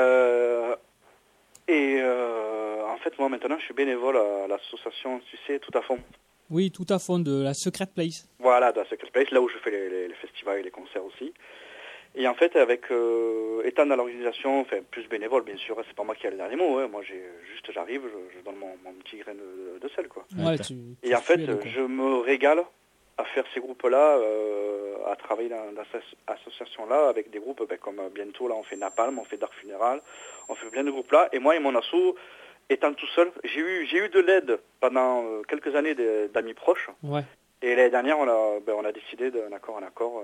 [SPEAKER 4] en fait, moi, maintenant, je suis bénévole à l'association, tu sais, Tout à Fond.
[SPEAKER 3] Oui, tout à fond, de la Secret Place.
[SPEAKER 4] Voilà, dans Secret Place, là où je fais les festivals et les concerts aussi. Et en fait, avec étant dans l'organisation, enfin, plus bénévole, bien sûr, c'est pas moi qui ai le dernier mot. Hein. Moi, j'arrive, je donne mon petit grain de sel, quoi.
[SPEAKER 3] Ouais,
[SPEAKER 4] Et en fait, je me régale à faire ces groupes-là, à travailler dans cette association-là avec des groupes comme bientôt, là, on fait Napalm, on fait Dark Funeral, on fait plein de groupes-là. Et moi et mon asso, étant tout seul, j'ai eu de l'aide pendant quelques années d'amis proches.
[SPEAKER 3] Ouais.
[SPEAKER 4] Et l'année dernière, on a décidé d'un accord en accord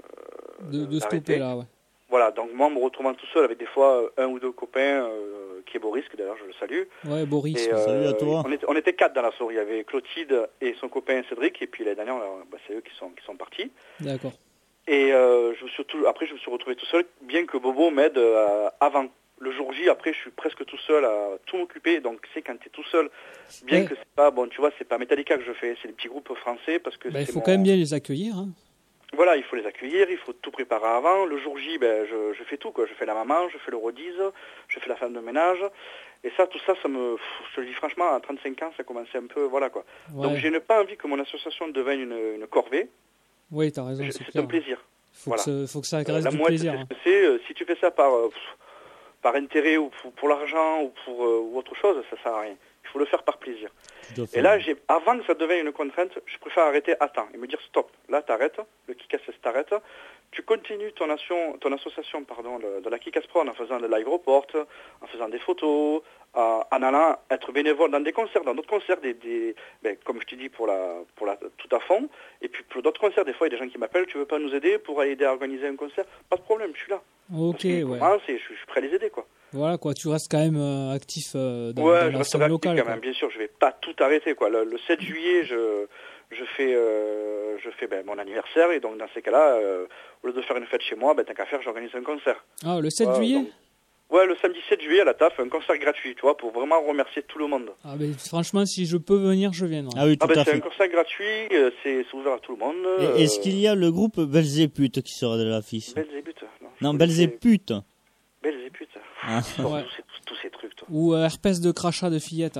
[SPEAKER 3] de stopper là, ouais.
[SPEAKER 4] Voilà, donc moi, en me retrouvant tout seul avec des fois un ou deux copains, qui est Boris, que d'ailleurs je le salue.
[SPEAKER 3] Ouais, Boris.
[SPEAKER 2] Et, salut à toi.
[SPEAKER 4] On était 4 dans la souris. Il y avait Clotilde et son copain Cédric, et puis l'année dernière, c'est eux qui sont partis.
[SPEAKER 3] D'accord.
[SPEAKER 4] Et après, je me suis retrouvé tout seul, bien que Bobo m'aide avant. Le jour J, après, je suis presque tout seul à tout m'occuper. Donc, tu sais, quand tu es tout seul, bien que c'est pas, bon, tu vois, c'est pas Metallica que je fais, c'est des petits groupes français, parce que
[SPEAKER 3] il faut quand même bien les accueillir. Hein.
[SPEAKER 4] Voilà, il faut les accueillir, il faut tout préparer avant. Le jour J, je fais tout, quoi. Je fais la maman, je fais le rodise, je fais la femme de ménage. Et ça, tout ça, je te le dis franchement, à 35 ans, ça commençait un peu, voilà, quoi. Ouais. Donc, je n'ai pas envie que mon association devienne une corvée.
[SPEAKER 3] Oui, t'as raison,
[SPEAKER 4] c'est un plaisir.
[SPEAKER 3] Faut que ça reste du plaisir.
[SPEAKER 4] Hein. Si tu fais ça par intérêt ou pour l'argent ou autre chose, ça sert à rien. Il faut le faire par plaisir. Et là, avant que ça devienne une contrainte, je préfère arrêter à temps et me dire stop. Là, t'arrêtes, le Kick-Ass t'arrête. Tu continues ton association de la Kick-Ass Prod en faisant le live report, en faisant des photos, en allant être bénévole dans des concerts, dans d'autres concerts, comme je t'ai dit pour la Tout à Fond. Et puis pour d'autres concerts, des fois, il y a des gens qui m'appellent, tu veux pas nous aider pour aider à organiser un concert? Pas de problème, je suis là.
[SPEAKER 3] Ok, ouais.
[SPEAKER 4] Je suis prêt à les aider, quoi.
[SPEAKER 3] Voilà, quoi, tu restes quand même actif dans
[SPEAKER 4] je
[SPEAKER 3] la
[SPEAKER 4] reste
[SPEAKER 3] scène locale.
[SPEAKER 4] Quand même, bien sûr, je vais pas tout arrêter, quoi. Le 7 juillet, je fais mon anniversaire, et donc dans ces cas-là, au lieu de faire une fête chez moi, tant qu'à faire, j'organise un concert.
[SPEAKER 3] Ah, le 7 juillet
[SPEAKER 4] Ouais, le samedi 7 juillet à la TAF, un concert gratuit, tu vois, pour vraiment remercier tout le monde.
[SPEAKER 3] Ah, mais franchement, si je peux venir, je viendrai.
[SPEAKER 2] Ah oui, tout à fait.
[SPEAKER 4] C'est un concert gratuit, c'est ouvert à tout le monde.
[SPEAKER 2] Et est-ce qu'il y a le groupe Belzébuth qui sera de l'affiche?
[SPEAKER 4] Belzébuth,
[SPEAKER 2] non, Belzébuth.
[SPEAKER 4] Belzébuth.
[SPEAKER 2] Ah.
[SPEAKER 4] Ouais. Tous ces trucs, toi.
[SPEAKER 3] Ou herpès de crachat de fillette.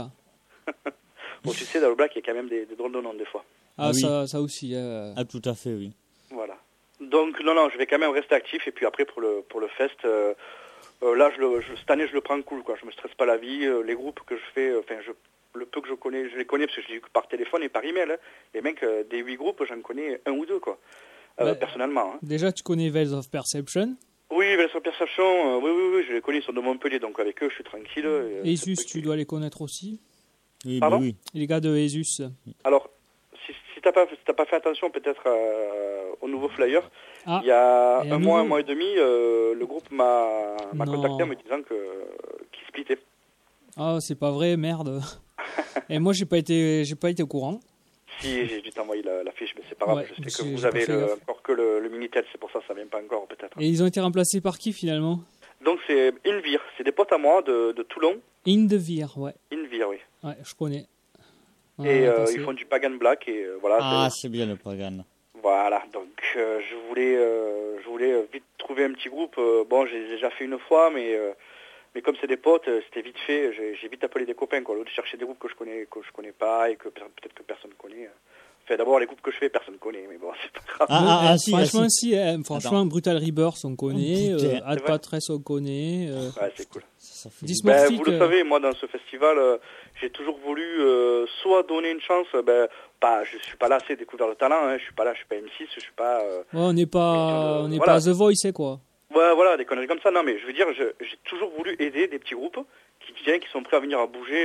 [SPEAKER 4] Bon, tu sais, dans le black, il y a quand même des drôles de noms, des fois.
[SPEAKER 3] Ah, oui. ça aussi.
[SPEAKER 2] Ah, tout à fait, oui.
[SPEAKER 4] Voilà. Donc, non, je vais quand même rester actif, et puis après, pour le fest... là, cette année, je le prends cool, quoi. Je me stresse pas la vie. Les groupes que je fais, le peu que je connais, je les connais parce que je les ai par téléphone et par email. Hein. Les mecs des 8 groupes, j'en connais un ou deux, quoi. Personnellement. Hein.
[SPEAKER 3] Déjà, tu connais Veils of Perception.
[SPEAKER 4] Oui, Veils of Perception, oui, je les connais, ils sont de Montpellier, donc avec eux, je suis tranquille.
[SPEAKER 3] Asus, tu dois les connaître aussi.
[SPEAKER 2] Oui,
[SPEAKER 4] Pardon
[SPEAKER 2] oui.
[SPEAKER 3] Les gars de Asus.
[SPEAKER 4] Alors, si t'as pas fait attention peut-être au nouveau flyer, il y a un mois et demi, le groupe m'a contacté en me disant qu'il splittait.
[SPEAKER 3] Ah, c'est pas vrai, merde. Et moi, j'ai pas été au courant.
[SPEAKER 4] Si, j'ai dû t'envoyer la fiche, mais c'est pas grave, je sais que vous avez encore que le Minitel, c'est pour ça vient pas encore peut-être.
[SPEAKER 3] Et ils ont été remplacés par qui finalement?
[SPEAKER 4] Donc c'est Invir, c'est des potes à moi de Toulon.
[SPEAKER 3] Invir, ouais.
[SPEAKER 4] Invir, oui.
[SPEAKER 3] Ouais, je connais.
[SPEAKER 4] Et ils font du Pagan Black et voilà.
[SPEAKER 2] Ah, c'est bien le Pagan.
[SPEAKER 4] Voilà, donc je voulais vite trouver un petit groupe. Bon, j'ai déjà fait une fois, mais comme c'est des potes, c'était vite fait. J'ai vite appelé des copains, quoi. Au lieu de chercher des groupes que je connais pas et que peut-être que personne connaît. Enfin, d'abord les groupes que je fais, personne connaît, mais bon, c'est pas grave.
[SPEAKER 3] Franchement, Brutal Rebirth, on connaît. Ad Patress, on connaît.
[SPEAKER 4] Ouais, c'est cool.
[SPEAKER 3] Dysmorphic,
[SPEAKER 4] vous le savez, moi dans ce festival, j'ai toujours voulu soit donner une chance. Je suis pas là, c'est découvrir le talent. Hein, je suis pas là, je suis pas M6, je suis pas.
[SPEAKER 3] On n'est pas The Voice, c'est quoi.
[SPEAKER 4] Ouais, voilà, des conneries comme ça. Non, mais je veux dire, j'ai toujours voulu aider des petits groupes qui sont prêts à venir à bouger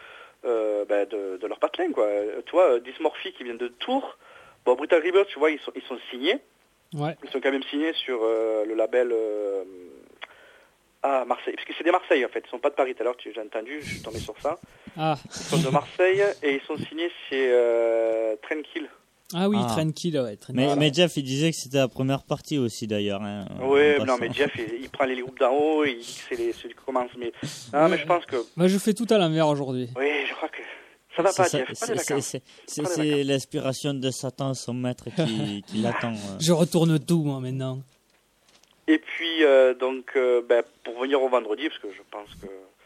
[SPEAKER 4] de leur patelin, quoi. Tu vois, Dysmorphic qui vient de Tours. Bon, Brutal Rebirth, tu vois, ils sont signés. Ouais. Ils sont quand même signés sur le label Marseille. Parce que c'est des Marseille, en fait. Ils sont pas de Paris. Tout à l'heure, j'ai entendu, je suis tombé sur ça. Ah. Ils sont de Marseille et ils sont signés chez Tranquil.
[SPEAKER 3] Ah oui, Tranquil, ouais.
[SPEAKER 2] Mais Jeff, il disait que c'était la première partie aussi, d'ailleurs. Hein,
[SPEAKER 4] oui, non, mais Jeff, il prend les groupes d'en haut, il dit que c'est ceux qui commencent. Mais je pense que...
[SPEAKER 3] Moi, je fais tout à l'envers aujourd'hui.
[SPEAKER 4] Oui, je crois que... Ça va pas, Jeff.
[SPEAKER 2] C'est l'inspiration de Satan, son maître, qui l'attend.
[SPEAKER 3] Je retourne tout, moi, maintenant.
[SPEAKER 4] Et puis, pour venir au vendredi, parce que je pense que...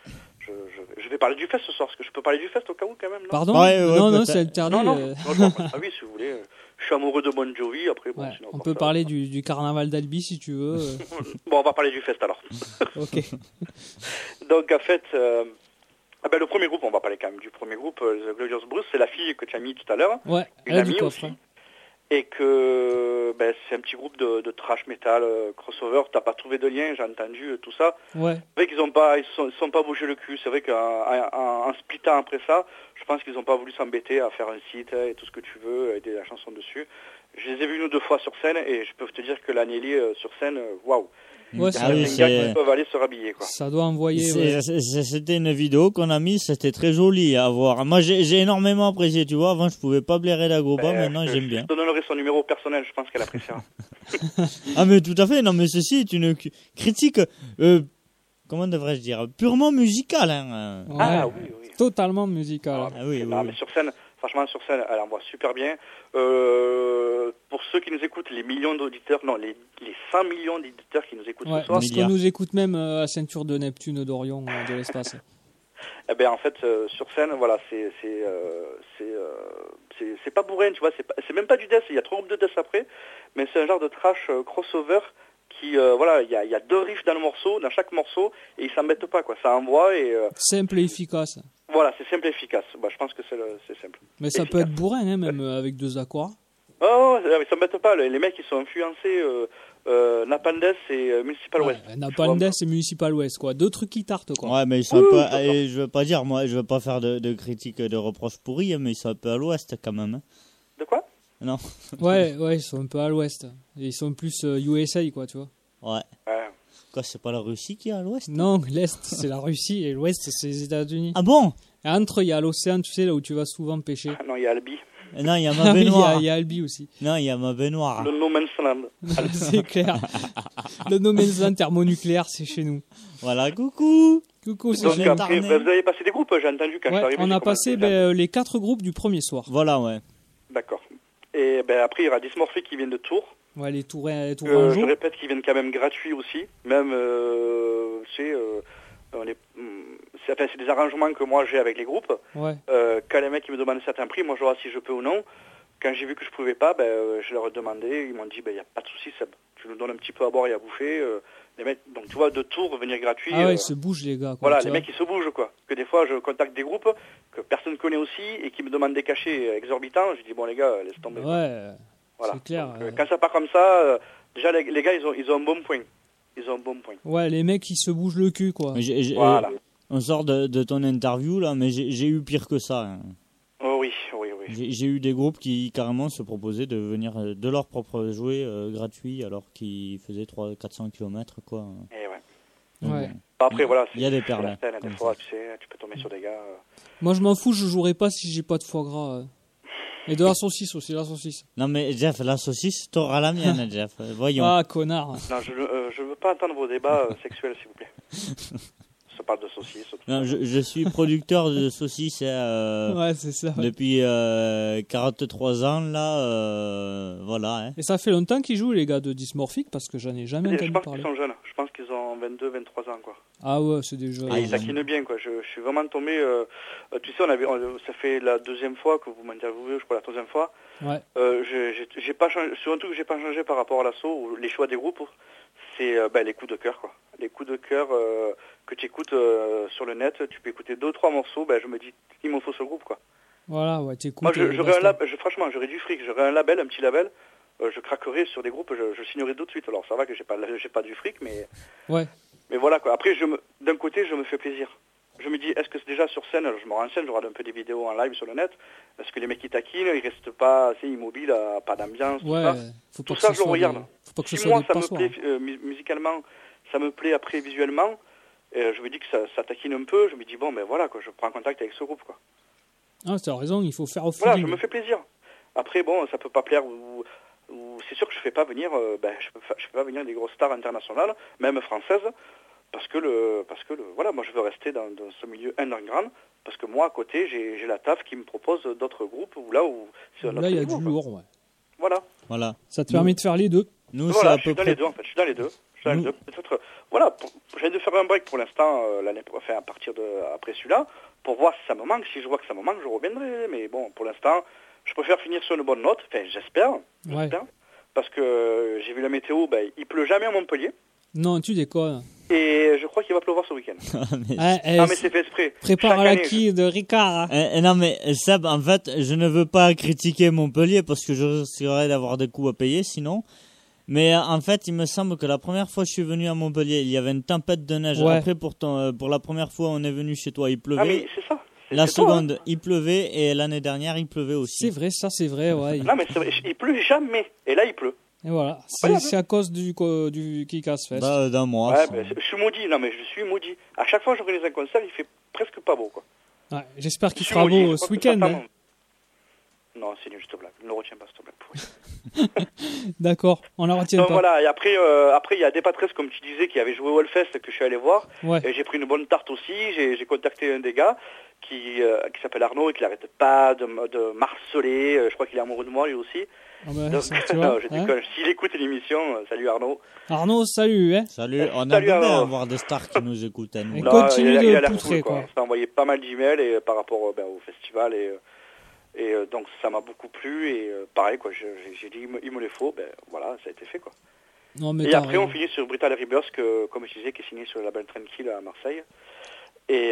[SPEAKER 4] Je vais parler du fest ce soir, parce que je peux parler du fest au cas où quand même, non?
[SPEAKER 3] Pardon? Non, c'est interdit.
[SPEAKER 4] Non, ah oui, si vous voulez. Je suis amoureux de Bon Jovi, après... Bon, sinon,
[SPEAKER 3] on peut parler du carnaval d'Albi, si tu veux.
[SPEAKER 4] Bon, on va parler du fest, alors.
[SPEAKER 3] Ok.
[SPEAKER 4] Donc, en fait... le premier groupe, on va parler quand même du premier groupe, The Glorious Bruce, c'est la fille que tu as mis tout à l'heure.
[SPEAKER 3] Ouais,
[SPEAKER 4] une amie aussi. Et que c'est un petit groupe de trash metal, crossover, t'as pas trouvé de lien, j'ai entendu tout ça.
[SPEAKER 3] Ouais.
[SPEAKER 4] C'est vrai qu'ils sont pas bougé le cul, c'est vrai qu'en splittant après ça, je pense qu'ils ont pas voulu s'embêter à faire un site et tout ce que tu veux, et des chansons dessus. Je les ai vus une ou deux fois sur scène et je peux te dire que la Nelly sur scène, waouh.
[SPEAKER 3] Ouais,
[SPEAKER 4] ils peuvent aller se rhabiller, quoi.
[SPEAKER 3] Ça doit envoyer.
[SPEAKER 2] C'était une vidéo qu'on a mise, c'était très joli à voir. Moi, j'ai énormément apprécié, tu vois. Avant, je pouvais pas blairer Dagoba, maintenant j'aime bien.
[SPEAKER 4] Je te donnerai son numéro personnel, je pense qu'elle appréciera.
[SPEAKER 2] Ah, mais tout à fait. Non, mais ceci est une critique, comment devrais-je dire, purement musicale. Hein.
[SPEAKER 3] Ouais, ah oui. Totalement musicale.
[SPEAKER 4] Mais sur scène. Franchement, sur scène, elle envoie super bien. Pour ceux qui nous écoutent, les millions d'auditeurs, non, les 100 millions d'auditeurs qui nous écoutent ce soir.
[SPEAKER 3] Parce qu'on nous écoute même à ceinture de Neptune, d'Orion, de l'espace.
[SPEAKER 4] En fait, sur scène, voilà, c'est pas bourrin, tu vois, c'est même pas du death, il y a 3 groupes de death après, mais c'est un genre de trash crossover qui, il y a 2 riffs dans chaque morceau, et ils s'embêtent pas, quoi, ça envoie et...
[SPEAKER 3] simple et efficace.
[SPEAKER 4] Voilà, c'est simple et efficace. Je pense que c'est simple.
[SPEAKER 3] Mais ça peut être bourrin, hein, même avec 2 accords.
[SPEAKER 4] Oh, mais ça m'embête pas. Les mecs, ils sont influencés Napalm Death et Municipal West.
[SPEAKER 3] Napalm Death et Municipal West, quoi. 2 trucs qui tartent, quoi.
[SPEAKER 2] Ouais, mais ils sont un peu... je veux pas dire, moi, je veux pas faire de critiques, de reproches pourris, mais ils sont un peu à l'ouest, quand même. Hein.
[SPEAKER 4] De quoi?
[SPEAKER 2] Non.
[SPEAKER 3] Ouais, ils sont un peu à l'ouest. Et ils sont plus USA, quoi, tu vois.
[SPEAKER 2] Ouais. Quoi, c'est pas la Russie qui est à l'ouest?
[SPEAKER 3] Non, l'est, c'est la Russie, et l'ouest, c'est les États-Unis.
[SPEAKER 2] Ah bon?
[SPEAKER 3] Et entre, il y a l'océan, tu sais, là où tu vas souvent pêcher.
[SPEAKER 4] Non, il y a Albi.
[SPEAKER 2] Non, il y a ma baignoire.
[SPEAKER 3] Il y a Albi aussi.
[SPEAKER 2] Non, il y a ma baignoire.
[SPEAKER 4] Le No Man's Land.
[SPEAKER 3] C'est clair. Le No Man's Land thermonucléaire, c'est chez nous.
[SPEAKER 2] Voilà, coucou.
[SPEAKER 3] Coucou, c'est
[SPEAKER 4] donc après, vous avez passé des groupes, j'ai entendu quand je suis arrivé.
[SPEAKER 3] On a passé les 4 groupes du premier soir.
[SPEAKER 2] Voilà, ouais.
[SPEAKER 4] D'accord. Et après, il y aura Dysmorphic qui viennent de Tours.
[SPEAKER 3] Ouais, les Tourains.
[SPEAKER 4] Je répète qu'ils viennent quand même gratuits aussi. Même, c'est des arrangements que moi j'ai avec les groupes.
[SPEAKER 3] Ouais.
[SPEAKER 4] Quand les mecs ils me demandent certains prix, moi je vois si je peux ou non. Quand j'ai vu que je pouvais pas, je leur ai demandé. Ils m'ont dit, y a pas de souci, Seb. Tu nous donnes un petit peu à boire et à bouffer. Les mecs, donc tu vois, de Tours venir gratuit.
[SPEAKER 3] Ah ouais, ils se bougent les gars. Quoi,
[SPEAKER 4] voilà, les mecs ils se bougent, quoi. Que des fois je contacte des groupes que personne ne connaît aussi et qui me demande des cachets exorbitants, je dis bon les gars, laisse tomber.
[SPEAKER 5] Ouais,
[SPEAKER 4] Voilà.
[SPEAKER 5] c'est clair.
[SPEAKER 4] Donc, quand ça part comme ça, déjà les gars ils ont un bon point. Ils ont un bon point.
[SPEAKER 5] Ouais, les mecs ils se bougent le cul quoi.
[SPEAKER 4] Voilà.
[SPEAKER 2] On sort de ton interview là, mais j'ai eu pire que ça. Hein.
[SPEAKER 4] Oh, oui.
[SPEAKER 2] J'ai eu des groupes qui carrément se proposaient de venir de leur propre jouet gratuit alors qu'ils faisaient 400 km quoi.
[SPEAKER 4] Et ouais.
[SPEAKER 2] Donc,
[SPEAKER 5] Ouais.
[SPEAKER 2] bon.
[SPEAKER 4] Après voilà,
[SPEAKER 2] Il y a des
[SPEAKER 4] sur la
[SPEAKER 2] perles.
[SPEAKER 4] scène, des fois tu sais, tu peux tomber sur des gars.
[SPEAKER 5] Moi je m'en fous, je jouerai pas si j'ai pas de foie gras. Et de la saucisse aussi, la saucisse.
[SPEAKER 2] Non mais Jeff, la saucisse, t'auras la mienne Jeff. Voyons.
[SPEAKER 5] Ah connard.
[SPEAKER 4] Non, je veux pas entendre vos débats sexuels s'il vous plaît. Ça parle de saucisses. Tout
[SPEAKER 2] Non,
[SPEAKER 4] ça.
[SPEAKER 2] je suis producteur de saucisses
[SPEAKER 5] Ouais, c'est ça. Ouais.
[SPEAKER 2] depuis 43 ans là. Voilà. Hein.
[SPEAKER 5] Et ça fait longtemps qu'ils jouent les gars de Dysmorphique parce que j'en ai jamais
[SPEAKER 4] Je
[SPEAKER 5] entendu
[SPEAKER 4] pense
[SPEAKER 5] parler.
[SPEAKER 4] qu'ils sont jeunes. Je pense qu'ils ont 22, 23 ans quoi.
[SPEAKER 5] Ah ouais, c'est déjà.
[SPEAKER 4] Et ils taquinent bien quoi. Je suis vraiment tombé. Tu sais, ça fait la deuxième fois que vous m'interviewez, je crois la troisième fois.
[SPEAKER 5] Ouais.
[SPEAKER 4] J'ai pas changé. Sur un truc que j'ai pas changé par rapport à l'assaut ou les choix des groupes, c'est les coups de cœur quoi. Les coups de cœur que tu écoutes sur le net, tu peux écouter 2-3 morceaux. Je me dis, il m'en faut ce groupe quoi.
[SPEAKER 5] Voilà, ouais, t'écoutes.
[SPEAKER 4] Moi, franchement, j'aurais du fric, j'aurais un petit label. Je craquerais sur des groupes, je signerais tout de suite. Alors ça va que j'ai pas du fric, mais
[SPEAKER 5] Ouais.
[SPEAKER 4] Mais voilà quoi. Après, d'un côté, je me fais plaisir. Je me dis, est-ce que c'est déjà sur scène, je me renseigne, je regarde un peu des vidéos en live sur le net. Est-ce que les mecs qui taquinent, ils restent pas assez immobiles, pas d'ambiance,
[SPEAKER 5] Ouais.
[SPEAKER 4] tout ça.
[SPEAKER 5] Faut pas
[SPEAKER 4] Tout
[SPEAKER 5] que
[SPEAKER 4] ça,
[SPEAKER 5] ce
[SPEAKER 4] je le
[SPEAKER 5] soit
[SPEAKER 4] regarde.
[SPEAKER 5] Faut pas que ce
[SPEAKER 4] Si
[SPEAKER 5] soit
[SPEAKER 4] moi,
[SPEAKER 5] des
[SPEAKER 4] ça me
[SPEAKER 5] passoires.
[SPEAKER 4] plaît musicalement, ça me plaît après visuellement, je me dis que ça taquine un peu, je me dis, bon, ben voilà, quoi, je prends contact avec ce groupe, quoi.
[SPEAKER 5] Ah, t'as raison, il faut faire au
[SPEAKER 4] Voilà,
[SPEAKER 5] feeling.
[SPEAKER 4] je me fais plaisir. Après, bon, ça peut pas plaire, ou c'est sûr que je fais pas venir, je peux pas venir des grosses stars internationales, même françaises, parce que voilà, moi je veux rester dans ce milieu underground, parce que moi à côté j'ai la taf qui me propose d'autres groupes où c'est un autre
[SPEAKER 5] Là, il y a
[SPEAKER 4] niveau,
[SPEAKER 5] du
[SPEAKER 4] quoi.
[SPEAKER 5] lourd, ouais.
[SPEAKER 4] Voilà.
[SPEAKER 5] Ça te permet de faire les deux.
[SPEAKER 2] Nous,
[SPEAKER 4] Voilà,
[SPEAKER 2] c'est
[SPEAKER 4] je suis dans les deux en fait, je suis dans les deux. Peut-être, voilà, j'essaie de faire un break pour l'instant, à partir après celui-là, pour voir si ça me manque. Si je vois que ça me manque, je reviendrai. Mais bon, pour l'instant, je préfère finir sur une bonne note. Enfin, j'espère.
[SPEAKER 5] Ouais.
[SPEAKER 4] Parce que j'ai vu la météo, il pleut jamais à Montpellier.
[SPEAKER 5] Non, tu déconnes.
[SPEAKER 4] Et je crois qu'il va pleuvoir ce week-end.
[SPEAKER 5] Mais
[SPEAKER 4] Mais c'est fait exprès.
[SPEAKER 5] prépare
[SPEAKER 4] Chaque
[SPEAKER 5] la
[SPEAKER 4] année,
[SPEAKER 5] quille de Ricard. Hein.
[SPEAKER 2] Non mais Seb, en fait, je ne veux pas critiquer Montpellier parce que je risquerais d'avoir des coups à payer sinon. Mais en fait, il me semble que la première fois que je suis venu à Montpellier, il y avait une tempête de neige.
[SPEAKER 5] Ouais.
[SPEAKER 2] Après, pour la première fois, on est venu chez toi, il pleuvait.
[SPEAKER 4] Ah mais c'est ça.
[SPEAKER 2] La
[SPEAKER 4] C'est toi,
[SPEAKER 2] seconde,
[SPEAKER 4] hein.
[SPEAKER 2] il pleuvait et l'année dernière, il pleuvait aussi.
[SPEAKER 5] C'est vrai, ça c'est vrai, ouais.
[SPEAKER 4] Non mais c'est vrai, il pleut jamais. Et là il pleut.
[SPEAKER 5] Et voilà,
[SPEAKER 4] Voilà.
[SPEAKER 5] c'est à cause du Kick-Ass Fest.
[SPEAKER 2] Bah, d'un mois.
[SPEAKER 4] Ouais,
[SPEAKER 2] ça.
[SPEAKER 4] je suis maudit. Non mais je suis maudit. À chaque fois que j'organise un concert, il fait presque pas beau quoi.
[SPEAKER 5] Ouais, j'espère qu'il
[SPEAKER 4] Je suis
[SPEAKER 5] fera
[SPEAKER 4] maudit,
[SPEAKER 5] beau
[SPEAKER 4] je
[SPEAKER 5] ce
[SPEAKER 4] crois que
[SPEAKER 5] week-end.
[SPEAKER 4] ça
[SPEAKER 5] Hein.
[SPEAKER 4] ferme. Non, c'est nul cette blague. Ne retiens pas cette blague pourrie.
[SPEAKER 5] D'accord, on la retient
[SPEAKER 4] Donc
[SPEAKER 5] pas.
[SPEAKER 4] voilà, et après il y a des patrons comme tu disais qui avaient joué au Hellfest que je suis allé voir.
[SPEAKER 5] Ouais.
[SPEAKER 4] Et j'ai pris une bonne tarte aussi. J'ai contacté un des gars qui s'appelle Arnaud et qui n'arrête pas de marceler. Je crois qu'il est amoureux de moi lui aussi.
[SPEAKER 5] Ah bah,
[SPEAKER 4] Donc,
[SPEAKER 5] ça, tu vois,
[SPEAKER 4] je
[SPEAKER 5] hein.
[SPEAKER 4] déconne. S'il écoute l'émission, salut Arnaud.
[SPEAKER 5] Arnaud, salut. Hein.
[SPEAKER 2] Salut, on
[SPEAKER 4] Salut,
[SPEAKER 2] aimerait bien
[SPEAKER 4] alors.
[SPEAKER 2] avoir des stars qui nous écoutent à nous.
[SPEAKER 5] Et
[SPEAKER 4] Là,
[SPEAKER 5] continue
[SPEAKER 4] il a
[SPEAKER 5] de
[SPEAKER 4] l'air
[SPEAKER 5] poutrer,
[SPEAKER 4] cool,
[SPEAKER 5] quoi.
[SPEAKER 4] On s'est envoyé pas mal d'emails et par rapport au festival et donc ça m'a beaucoup plu et pareil quoi. J'ai dit il me les faut. Voilà, ça a été fait quoi.
[SPEAKER 5] Non, mais
[SPEAKER 4] Et
[SPEAKER 5] t'as
[SPEAKER 4] après,
[SPEAKER 5] raison.
[SPEAKER 4] on finit sur Brutal Rebirth, comme je disais, qui est signé sur le label Tranquille à Marseille. Et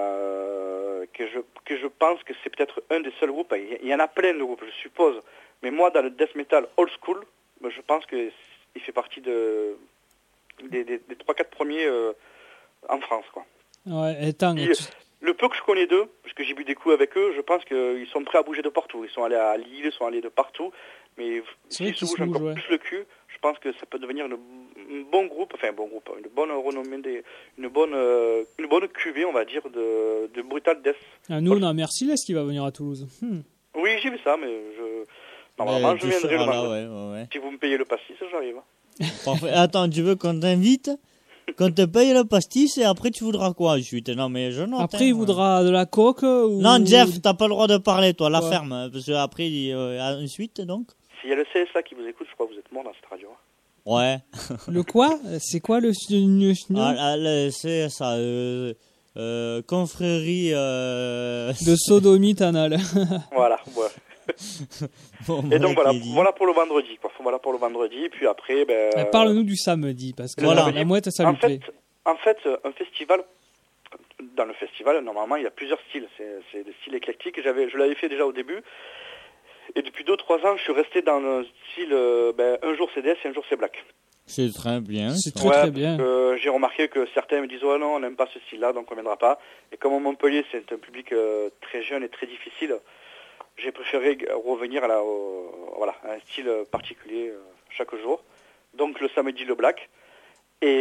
[SPEAKER 4] que je pense que c'est peut-être un des seuls groupes. Il y en a plein de groupes, je suppose. Mais moi, dans le death metal old school, je pense qu'il fait partie des 3-4 premiers en France, quoi.
[SPEAKER 5] Ouais, attends,
[SPEAKER 4] Le peu que je connais d'eux, parce que j'ai bu des coups avec eux, je pense qu'ils sont prêts à bouger de partout. Ils sont allés à Lille, ils sont allés de partout. Mais
[SPEAKER 5] C'est vrai
[SPEAKER 4] s'ils se
[SPEAKER 5] qu'ils se
[SPEAKER 4] bougent encore
[SPEAKER 5] bougent, ouais.
[SPEAKER 4] plus le cul, je pense que ça peut devenir un bon groupe, une bonne renommée, une bonne cuvée, on va dire, de Brutal Death.
[SPEAKER 5] Ah, nous, on a Merciless qui va venir à Toulouse.
[SPEAKER 4] Oui, j'ai vu ça, mais normalement, je
[SPEAKER 2] Tu
[SPEAKER 4] viendrai le
[SPEAKER 2] seras là,
[SPEAKER 4] lendemain.
[SPEAKER 2] ouais.
[SPEAKER 4] Si vous me payez le pastis, j'arrive.
[SPEAKER 2] Parfait. Attends, tu veux qu'on t'invite, qu'on te paye le pastis et après tu voudras quoi ensuite? Non, mais je note.
[SPEAKER 5] Après, il voudra de la coke ou...
[SPEAKER 2] Non, Jeff, t'as pas le droit de parler, toi, la
[SPEAKER 5] Ouais.
[SPEAKER 2] ferme. Parce que après, ensuite, donc.
[SPEAKER 4] S'il y a le CSA qui vous écoute, je crois que vous êtes mort dans cette radio.
[SPEAKER 2] Ouais.
[SPEAKER 5] Le quoi? C'est quoi le...
[SPEAKER 2] C'est ça. Confrérie.
[SPEAKER 5] De sodomite anal.
[SPEAKER 4] Voilà.
[SPEAKER 2] Bon,
[SPEAKER 4] Et donc
[SPEAKER 2] qui dit.
[SPEAKER 4] voilà pour le vendredi, quoi. Voilà pour le vendredi, puis après,
[SPEAKER 5] Parle-nous du samedi, parce que
[SPEAKER 4] Le
[SPEAKER 5] la
[SPEAKER 4] samedi,
[SPEAKER 5] mouette, ça lui plaît.
[SPEAKER 4] En fait, un festival dans le festival, normalement, il y a plusieurs styles. C'est des styles éclectiques. Je l'avais fait déjà au début. Et depuis 2-3 ans, je suis resté dans le style un jour c'est death et un jour c'est black.
[SPEAKER 2] C'est très bien.
[SPEAKER 5] C'est très bien.
[SPEAKER 4] J'ai remarqué que certains me disent oh non, on n'aime pas ce style-là, donc on ne viendra pas. Et comme à Montpellier, c'est un public très jeune et très difficile, j'ai préféré revenir à un style particulier chaque jour. Donc le samedi, le black. Et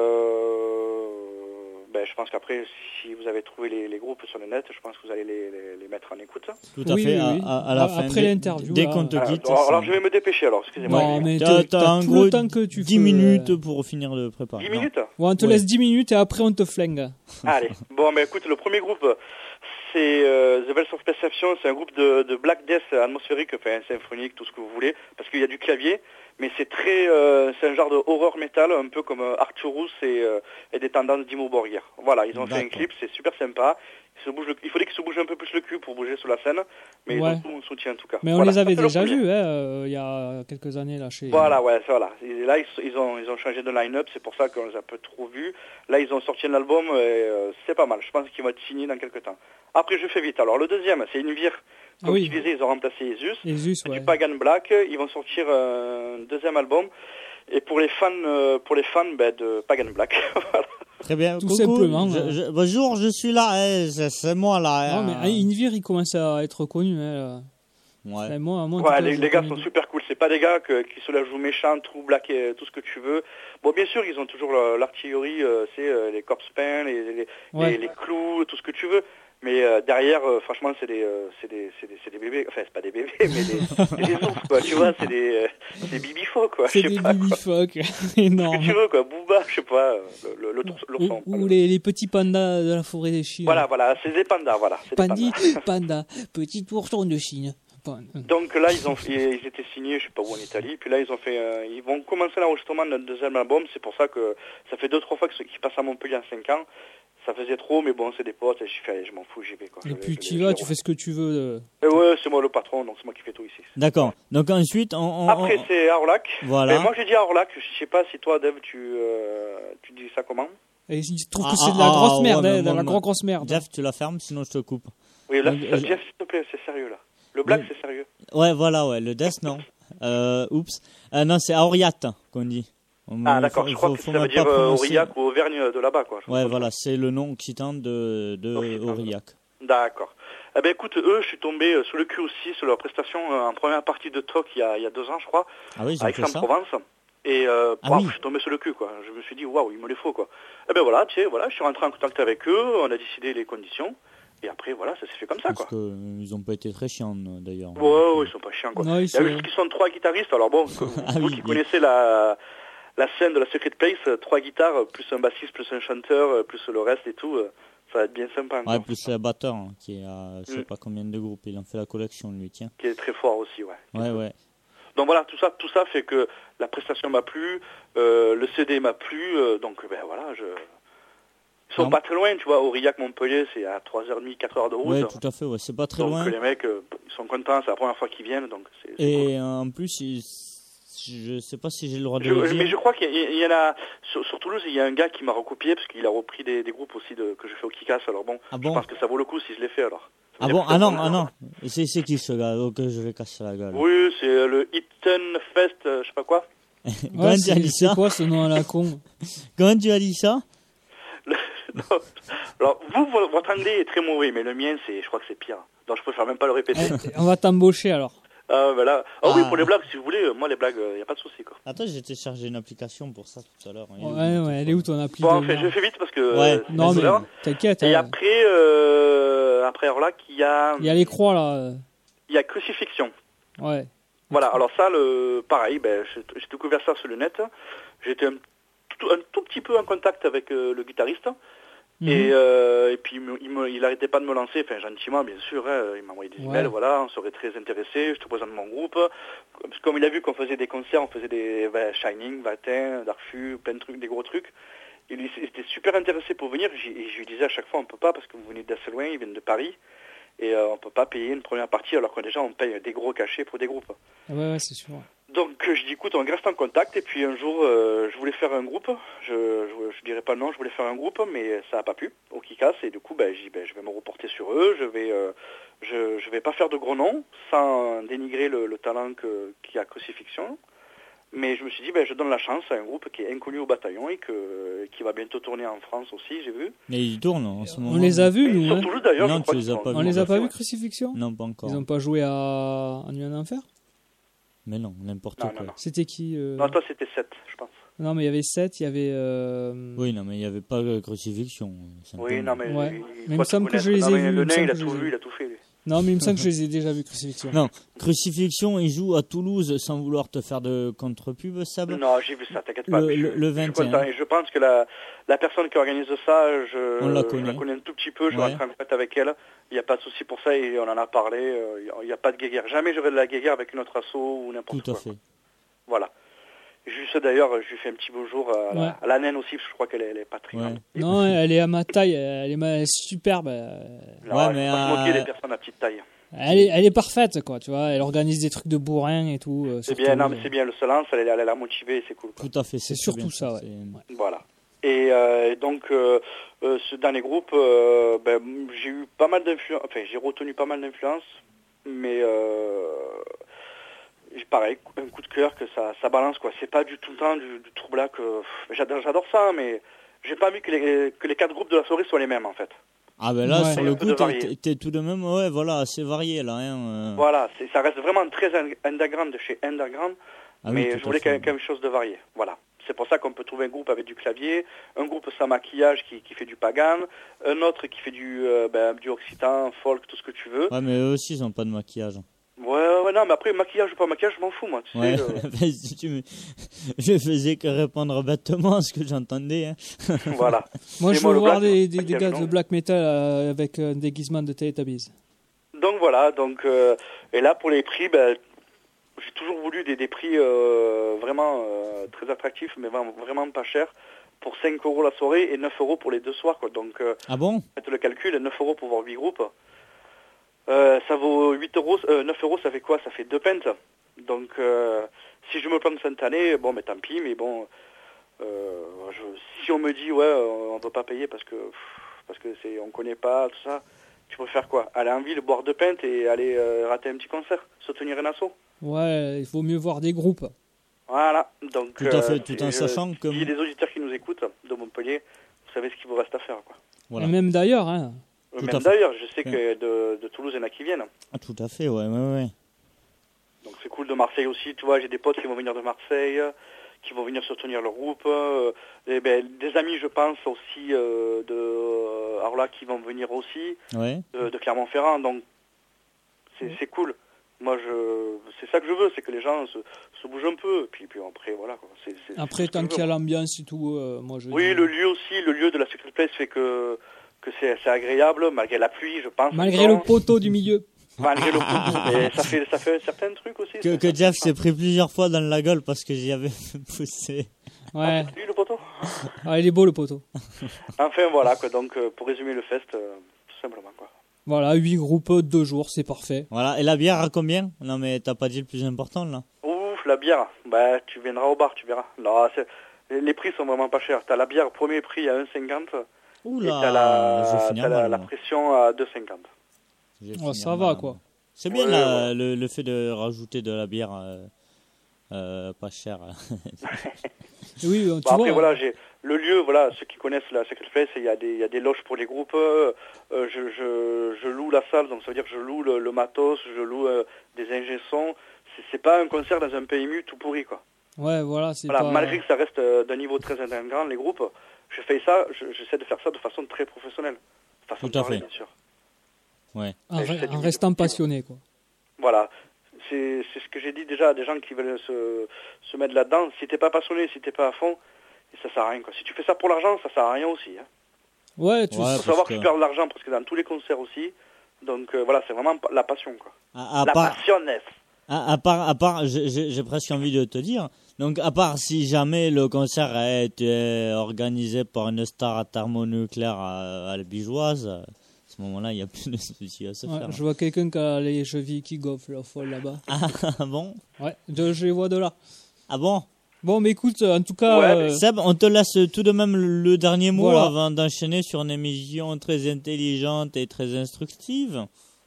[SPEAKER 4] je pense qu'après, si vous avez trouvé les groupes sur le net, je pense que vous allez les mettre en écoute.
[SPEAKER 2] Tout à fait,
[SPEAKER 5] oui.
[SPEAKER 2] à la fin.
[SPEAKER 5] Après l'interview.
[SPEAKER 2] Dès qu'on te quitte.
[SPEAKER 4] Alors je vais me dépêcher alors, excusez-moi.
[SPEAKER 5] Non, mais
[SPEAKER 2] t'as en
[SPEAKER 5] tout
[SPEAKER 2] gros
[SPEAKER 5] le temps que tu
[SPEAKER 2] 10 minutes pour finir de préparer.
[SPEAKER 4] 10 minutes.
[SPEAKER 5] Ouais, on te laisse 10 minutes et après on te flingue.
[SPEAKER 4] Allez. Bon, mais écoute, le premier groupe, c'est The Bells of Perception. C'est un groupe de black death atmosphérique, enfin symphonique, tout ce que vous voulez, parce qu'il y a du clavier. Mais c'est c'est un genre de horror metal, un peu comme Arcturus et des tendances d'Imo Borgir. Voilà, ils ont fait un clip, c'est super sympa. Il fallait qu'ils se bougent un peu plus le cul pour bouger sur la scène, mais ils ont tout mon soutien en tout cas.
[SPEAKER 5] Mais on les avait déjà vus, il y a quelques années là chez.
[SPEAKER 4] Voilà, Et là, ils ont changé de line-up, c'est pour ça qu'on les a peu trop vus. Là, ils ont sorti un album et c'est pas mal. Je pense qu'ils vont être signés dans quelques temps. Après, je fais vite. Alors, le deuxième, c'est Invir. Comme tu disais, ils ont remplacé Esus. Du Pagan Black. Ils vont sortir un deuxième album. Et pour les fans de Pagan Black. Voilà.
[SPEAKER 2] Très bien.
[SPEAKER 5] Tout simplement.
[SPEAKER 2] Bonjour, je suis là. C'est moi là.
[SPEAKER 5] Non, mais Invir, il commence à être connu.
[SPEAKER 2] Ouais.
[SPEAKER 5] Moi,
[SPEAKER 4] les gars sont super cool. C'est pas des gars qui se la jouent méchants, true black et tout ce que tu veux. Bon, bien sûr, ils ont toujours l'artillerie, les corpse paint, les clous, tout ce que tu veux. Mais derrière, franchement, c'est des bébés. Enfin, c'est pas des bébés, mais des ours, quoi. Tu vois, c'est des bibifos, quoi.
[SPEAKER 5] C'est des bibifos, énorme.
[SPEAKER 4] Ce que tu veux, quoi. Booba, je sais pas, l'ourson.
[SPEAKER 5] Ou les petits pandas de la forêt des Chines.
[SPEAKER 4] Voilà, c'est des pandas, voilà.
[SPEAKER 5] Panda, petit ourson de Chine.
[SPEAKER 4] Donc là, ils étaient signés, je sais pas où, en Italie. Puis là, ils vont commencer l'enregistrement d'un deuxième album. C'est pour ça que ça fait 2-3 fois qu'ils passent à Montpellier en 5 ans. Ça faisait trop, mais bon, c'est des potes, je m'en fous, j'y vais, quoi.
[SPEAKER 5] Et puis tu vas, tu fais ce que tu veux.
[SPEAKER 4] Ouais, c'est moi le patron, donc c'est moi qui fais tout ici.
[SPEAKER 2] D'accord. Donc ensuite,
[SPEAKER 4] après, c'est Aurlac.
[SPEAKER 2] Voilà.
[SPEAKER 4] Mais moi, j'ai dit Aurlac, je sais pas si toi, Dave, tu dis ça comment.
[SPEAKER 5] Et je trouve que c'est de la grosse merde, de la grosse merde.
[SPEAKER 2] Jeff, tu la fermes, sinon je te coupe.
[SPEAKER 4] Oui, là, Jeff, s'il te plaît, c'est sérieux, là. Le black, c'est sérieux.
[SPEAKER 2] Ouais, voilà, le death, non. Oups. Non, c'est Auriat qu'on dit.
[SPEAKER 4] D'accord, je crois que ça veut dire Aurillac ou Auvergne de là-bas, quoi.
[SPEAKER 2] Ouais, voilà, c'est le nom occitan de Aurillac.
[SPEAKER 4] D'accord. Eh ben écoute, je suis tombé sous le cul aussi sur leur prestation en première partie de Talk il y a 2 ans, je crois,
[SPEAKER 2] à
[SPEAKER 4] Aix-en-Provence. Et je suis tombé sur le cul, quoi. Je me suis dit, waouh, il me les faut, quoi. Eh ben voilà, je suis rentré en contact avec eux, on a décidé les conditions. Et après, voilà, ça s'est fait comme ça, quoi.
[SPEAKER 2] Parce qu'ils n'ont pas été très chiants, d'ailleurs.
[SPEAKER 4] Ouais, ils sont pas chiants, quoi.
[SPEAKER 5] Non,
[SPEAKER 4] il y a juste qu'ils sont 3 guitaristes, alors bon, vous qui connaissez la scène de la Secret Place, 3 guitares, plus un bassiste, plus un chanteur, plus le reste et tout, ça va être bien sympa.
[SPEAKER 2] Ouais, plus le batteur, qui a je sais pas combien de groupes, il en fait la collection, lui, tiens.
[SPEAKER 4] Qui est très fort aussi, ouais.
[SPEAKER 2] Ouais.
[SPEAKER 4] Donc voilà, tout ça fait que la prestation m'a plu, le CD m'a plu, donc voilà, Ils sont pas très loin, tu vois, Aurillac-Montpellier, c'est à 3h30, 4h de route.
[SPEAKER 2] Ouais, tout à fait, c'est pas très loin.
[SPEAKER 4] Donc les mecs, ils sont contents, c'est la première fois qu'ils viennent, donc c'est
[SPEAKER 2] Et
[SPEAKER 4] cool.
[SPEAKER 2] En plus, je sais pas si j'ai le droit de le dire.
[SPEAKER 4] Mais je crois qu'il y en a, sur Toulouse, il y a un gars qui m'a recopié, parce qu'il a repris des groupes aussi que je fais au Kikas, alors bon, je pense que ça vaut le coup si je l'ai fait, alors.
[SPEAKER 2] Non. C'est qui ce gars? Ok, je vais casser la gueule.
[SPEAKER 4] Oui, c'est le Eaton Fest, je sais pas quoi.
[SPEAKER 2] Comment tu as dit ça?
[SPEAKER 5] C'est quoi ce nom à la con?
[SPEAKER 2] Comment tu as dit ça?
[SPEAKER 4] Alors, votre anglais est très mauvais, mais le mien, je crois que c'est pire. Donc je préfère même pas le répéter.
[SPEAKER 5] On va t'embaucher alors.
[SPEAKER 4] Oui, pour les blagues, si vous voulez, moi les blagues, il n'y a pas de souci, quoi.
[SPEAKER 2] Attends, j'ai téléchargé une application pour ça tout à l'heure.
[SPEAKER 5] Ouais, elle est où ton appli?
[SPEAKER 4] Bon, je fais vite parce que...
[SPEAKER 2] Ouais,
[SPEAKER 5] non, mais t'inquiète.
[SPEAKER 4] Et après Orlac, il y a...
[SPEAKER 5] Il y a les croix, là.
[SPEAKER 4] Il y a Crucifixion.
[SPEAKER 5] Ouais.
[SPEAKER 4] Voilà, alors ça, pareil, j'ai découvert ça sur le net. J'étais un tout petit peu en contact avec le guitariste. Et puis il arrêtait pas de me lancer, enfin gentiment bien sûr, il m'a envoyé des emails, voilà, on serait très intéressé, je te présente mon groupe. Parce que comme il a vu qu'on faisait des concerts, on faisait des Shining, Vatin, Darfu, plein de trucs, des gros trucs. Il était super intéressé pour venir, et je lui disais à chaque fois on peut pas parce que vous venez d'assez loin, ils viennent de Paris, et on peut pas payer une première partie alors que déjà on paye des gros cachets pour des groupes.
[SPEAKER 5] Ouais, c'est sûr.
[SPEAKER 4] Donc je dis écoute, on reste en contact et puis un jour je voulais faire un groupe, je dirais pas non, je voulais faire un groupe mais ça n'a pas pu au Kikas et du coup je dis je vais me reporter sur eux, je vais pas faire de gros noms sans dénigrer le talent qu'il y a Crucifixion, mais je me suis dit je donne la chance à un groupe qui est inconnu au bataillon et qui va bientôt tourner en France aussi, j'ai vu.
[SPEAKER 2] Mais ils tournent en ce moment.
[SPEAKER 5] On les a vus,
[SPEAKER 4] Ils
[SPEAKER 5] nous.
[SPEAKER 4] sont
[SPEAKER 5] Hein.
[SPEAKER 4] Toulouse d'ailleurs,
[SPEAKER 2] Non,
[SPEAKER 4] je crois
[SPEAKER 2] tu les
[SPEAKER 4] qu'ils
[SPEAKER 2] as
[SPEAKER 4] sont-
[SPEAKER 2] pas
[SPEAKER 5] On
[SPEAKER 2] vus.
[SPEAKER 5] les a pas
[SPEAKER 4] Ouais.
[SPEAKER 5] vus, Crucifixion?
[SPEAKER 2] Non, pas encore.
[SPEAKER 5] Ils ont pas joué à Nuit en Enfer?
[SPEAKER 2] Mais non, n'importe
[SPEAKER 4] Non,
[SPEAKER 2] quoi.
[SPEAKER 4] non.
[SPEAKER 5] C'était qui
[SPEAKER 4] Non, toi c'était 7, je pense.
[SPEAKER 5] Non, mais il y avait 7, il y avait...
[SPEAKER 2] Oui, non, mais il n'y avait pas de crucifixion.
[SPEAKER 4] Oui, non, mais
[SPEAKER 5] Ouais.
[SPEAKER 4] il
[SPEAKER 5] Mais
[SPEAKER 4] faut
[SPEAKER 5] il me semble
[SPEAKER 4] te
[SPEAKER 5] que je les ai
[SPEAKER 4] connaître. Non, mais
[SPEAKER 5] vus, il
[SPEAKER 4] Le
[SPEAKER 5] me
[SPEAKER 4] nain,
[SPEAKER 5] semble
[SPEAKER 4] il a
[SPEAKER 5] que je
[SPEAKER 4] tout
[SPEAKER 5] les ai
[SPEAKER 4] vu, il a tout fait. Lui.
[SPEAKER 5] Non, mais il me semble que je les ai déjà vus, Crucifixion.
[SPEAKER 2] Non, Crucifixion, ils jouent à Toulouse sans vouloir te faire de contre-pub, Sab.
[SPEAKER 4] Non, j'ai vu ça, t'inquiète pas.
[SPEAKER 2] Le-
[SPEAKER 4] je,
[SPEAKER 2] le
[SPEAKER 4] je suis
[SPEAKER 2] 21.
[SPEAKER 4] content. Et je pense que la personne qui organise ça,
[SPEAKER 2] On la
[SPEAKER 4] je
[SPEAKER 2] connaît.
[SPEAKER 4] la connais un tout petit peu, je
[SPEAKER 2] Ouais.
[SPEAKER 4] vais rentrer en contact avec elle. Il n'y a pas de souci pour ça et on en a parlé. Il n'y a pas de guéguerre. Jamais j'aurai de la guéguerre avec une autre asso ou n'importe
[SPEAKER 2] Tout
[SPEAKER 4] quoi.
[SPEAKER 2] à fait.
[SPEAKER 4] Voilà. Juste d'ailleurs, je lui fais un petit bonjour
[SPEAKER 5] Ouais.
[SPEAKER 4] à la naine aussi, parce que je crois qu'elle est pas très
[SPEAKER 2] Ouais.
[SPEAKER 4] grande.
[SPEAKER 5] Non, elle est à ma taille, elle est superbe.
[SPEAKER 4] Non,
[SPEAKER 2] Ouais,
[SPEAKER 4] il faut
[SPEAKER 2] mais,
[SPEAKER 4] pas se moquer des personnes à petite taille.
[SPEAKER 5] Elle est parfaite, quoi, tu vois. Elle organise des trucs de bourrin et tout.
[SPEAKER 4] C'est
[SPEAKER 5] surtout,
[SPEAKER 4] bien, non, mais c'est bien. Le seul lance, elle a l'air motivée, c'est cool. quoi.
[SPEAKER 2] Tout à fait.
[SPEAKER 5] C'est
[SPEAKER 2] très
[SPEAKER 5] surtout
[SPEAKER 2] bien,
[SPEAKER 5] ça, ouais.
[SPEAKER 2] c'est-
[SPEAKER 4] Voilà. Et donc, dans les groupes, j'ai eu pas mal d'influence, enfin, j'ai retenu pas mal d'influence, mais pareil, un coup de cœur que ça balance, quoi. C'est pas du tout le temps du trou black. J'adore ça, mais j'ai pas envie que les 4 groupes de la soirée soient les mêmes, en fait.
[SPEAKER 2] Ah ben là,
[SPEAKER 5] Ouais.
[SPEAKER 2] sur
[SPEAKER 4] Un
[SPEAKER 2] le
[SPEAKER 4] peu
[SPEAKER 2] coup,
[SPEAKER 4] de varié.
[SPEAKER 2] t'es tout de même, ouais, voilà, assez varié là.
[SPEAKER 4] Voilà, ça reste vraiment très underground de chez underground,
[SPEAKER 2] Ah oui,
[SPEAKER 4] mais
[SPEAKER 2] tout
[SPEAKER 4] je
[SPEAKER 2] à
[SPEAKER 4] voulais
[SPEAKER 2] fait.
[SPEAKER 4] quand même chose de varié. Voilà. C'est pour ça qu'on peut trouver un groupe avec du clavier, un groupe sans maquillage qui fait du pagan, un autre qui fait du occitan, folk, tout ce que tu veux.
[SPEAKER 2] Ouais, mais eux aussi, ils ont pas de maquillage.
[SPEAKER 4] Ouais, non, mais après, maquillage ou pas maquillage, je m'en fous, moi. Tu
[SPEAKER 2] Ouais,
[SPEAKER 4] sais,
[SPEAKER 2] si je faisais que répondre bêtement à ce que j'entendais. Hein.
[SPEAKER 4] voilà.
[SPEAKER 5] Moi,
[SPEAKER 4] Et
[SPEAKER 5] je veux
[SPEAKER 4] le
[SPEAKER 5] voir
[SPEAKER 4] black,
[SPEAKER 5] des
[SPEAKER 4] maquillage,
[SPEAKER 5] gars
[SPEAKER 4] non.
[SPEAKER 5] de black metal avec un déguisement de Teletubbies.
[SPEAKER 4] Donc voilà, et là, pour les prix, j'ai toujours voulu des prix vraiment très attractifs, mais vraiment pas chers. Pour 5 € la soirée et 9 € pour les 2 soirs, quoi. Donc,
[SPEAKER 2] Ah bon?
[SPEAKER 4] faites le calcul, 9 € pour voir 8 groupes. Ça vaut 8 €, 9 €, ça fait quoi? Ça fait 2 pentes. Donc, si je me plante cette année, bon, mais tant pis, mais bon, si on me dit, ouais, on peut pas payer parce que on connaît pas, tout ça, tu préfères quoi? Aller en ville, boire 2 pentes et aller rater un petit concert, soutenir un assaut?
[SPEAKER 5] Ouais, il vaut mieux voir des groupes.
[SPEAKER 4] Voilà, donc,
[SPEAKER 2] Tout à fait, tout en sachant que...
[SPEAKER 4] si les auditeurs qui nous écoutent de Montpellier, vous savez ce qu'il vous reste à faire, quoi.
[SPEAKER 2] Voilà.
[SPEAKER 5] Et même d'ailleurs, hein.
[SPEAKER 2] Tout à
[SPEAKER 4] Même
[SPEAKER 2] fait.
[SPEAKER 4] d'ailleurs, je sais que de Toulouse, il y en a qui viennent.
[SPEAKER 2] Ah, tout à fait, ouais.
[SPEAKER 4] Donc c'est cool, de Marseille aussi, tu vois, j'ai des potes qui vont venir de Marseille, qui vont venir soutenir leur groupe, des amis, je pense, aussi de Arla qui vont venir aussi,
[SPEAKER 2] Ouais.
[SPEAKER 4] de Clermont-Ferrand, donc c'est cool. Moi, c'est ça que je veux, c'est que les gens se bougent un peu, et puis après, voilà, quoi.
[SPEAKER 5] Après,
[SPEAKER 4] c'est
[SPEAKER 5] tant
[SPEAKER 4] ce que
[SPEAKER 5] qu'il y a
[SPEAKER 4] je veux, moi.
[SPEAKER 5] l'ambiance et tout, moi je.
[SPEAKER 4] Oui, le lieu aussi, le lieu de la Secret Place fait que c'est agréable, malgré la pluie, je pense.
[SPEAKER 5] Malgré le poteau du milieu.
[SPEAKER 4] Malgré le poteau, mais ça fait un certain truc aussi.
[SPEAKER 2] Que Jeff s'est pris plusieurs fois dans la gueule parce que j'y avais poussé.
[SPEAKER 5] Ouais.
[SPEAKER 4] Lui, le poteau.
[SPEAKER 5] Ah, il est beau le poteau.
[SPEAKER 4] Enfin voilà quoi, donc pour résumer le fest, tout simplement quoi.
[SPEAKER 5] Voilà, 8 groupes, 2 jours, c'est parfait.
[SPEAKER 2] Voilà, et la bière à combien? Non mais t'as pas dit le plus important là.
[SPEAKER 4] Ouf, la bière, bah tu viendras au bar, tu verras. Non, les prix sont vraiment pas chers. T'as la bière premier prix à 1,50 et
[SPEAKER 2] Oula,
[SPEAKER 4] t'as
[SPEAKER 2] je vais finir mal,
[SPEAKER 4] la
[SPEAKER 2] moi.
[SPEAKER 4] pression à 2,50.
[SPEAKER 2] Je vais
[SPEAKER 5] Oh,
[SPEAKER 2] finir
[SPEAKER 5] ça
[SPEAKER 2] mal,
[SPEAKER 5] va,
[SPEAKER 2] moi.
[SPEAKER 5] quoi.
[SPEAKER 2] C'est bien
[SPEAKER 4] Ouais,
[SPEAKER 2] là, le fait de rajouter de la bière pas chère.
[SPEAKER 5] Oui, tu
[SPEAKER 4] Bon,
[SPEAKER 5] vois.
[SPEAKER 4] après voilà, j'ai le lieu, voilà, ceux qui connaissent la Secret Place, il y a des loges pour les groupes. Je loue la salle, donc ça veut dire que je loue le matos, je loue des ingé-sons. C'est pas un concert dans un PMU tout pourri quoi.
[SPEAKER 5] Ouais, voilà, c'est
[SPEAKER 4] Voilà,
[SPEAKER 5] pas...
[SPEAKER 4] malgré que ça reste d'un niveau très grand, les groupes, j'essaie de faire ça de façon très professionnelle. Façon
[SPEAKER 2] Tout à
[SPEAKER 4] de parler,
[SPEAKER 2] fait.
[SPEAKER 4] bien sûr.
[SPEAKER 2] Ouais.
[SPEAKER 5] En,
[SPEAKER 4] j'essaie
[SPEAKER 5] en
[SPEAKER 4] de-
[SPEAKER 5] restant passionné, quoi.
[SPEAKER 4] Voilà. C'est ce que j'ai dit déjà à des gens qui veulent se mettre là-dedans. Si t'es pas passionné, si t'es pas à fond, ça sert à rien, quoi. Si tu fais ça pour l'argent, ça sert à rien aussi. Hein.
[SPEAKER 5] Ouais, tu
[SPEAKER 2] Ouais.
[SPEAKER 4] Faut
[SPEAKER 2] parce
[SPEAKER 4] savoir
[SPEAKER 2] que-
[SPEAKER 4] que tu perds de l'argent parce que dans tous les concerts aussi. Donc voilà, c'est vraiment la passion, quoi.
[SPEAKER 2] À
[SPEAKER 4] La
[SPEAKER 2] part,
[SPEAKER 4] passionnesse.
[SPEAKER 2] à part, j'ai presque envie de te dire. Donc, à part si jamais le concert a été organisé par une star thermonucléaire à la Bijoise, ce moment-là, il n'y a plus de soucis à se
[SPEAKER 5] Ouais,
[SPEAKER 2] faire.
[SPEAKER 5] je vois quelqu'un qui a les chevilles qui gonflent la folle là-bas.
[SPEAKER 2] Ah bon?
[SPEAKER 5] Ouais, je les vois de là.
[SPEAKER 2] Ah bon?
[SPEAKER 5] Bon, mais écoute, en tout cas...
[SPEAKER 4] Ouais,
[SPEAKER 2] Seb, on te laisse tout de même le dernier mot
[SPEAKER 5] Voilà.
[SPEAKER 2] avant d'enchaîner sur une émission très intelligente et très instructive.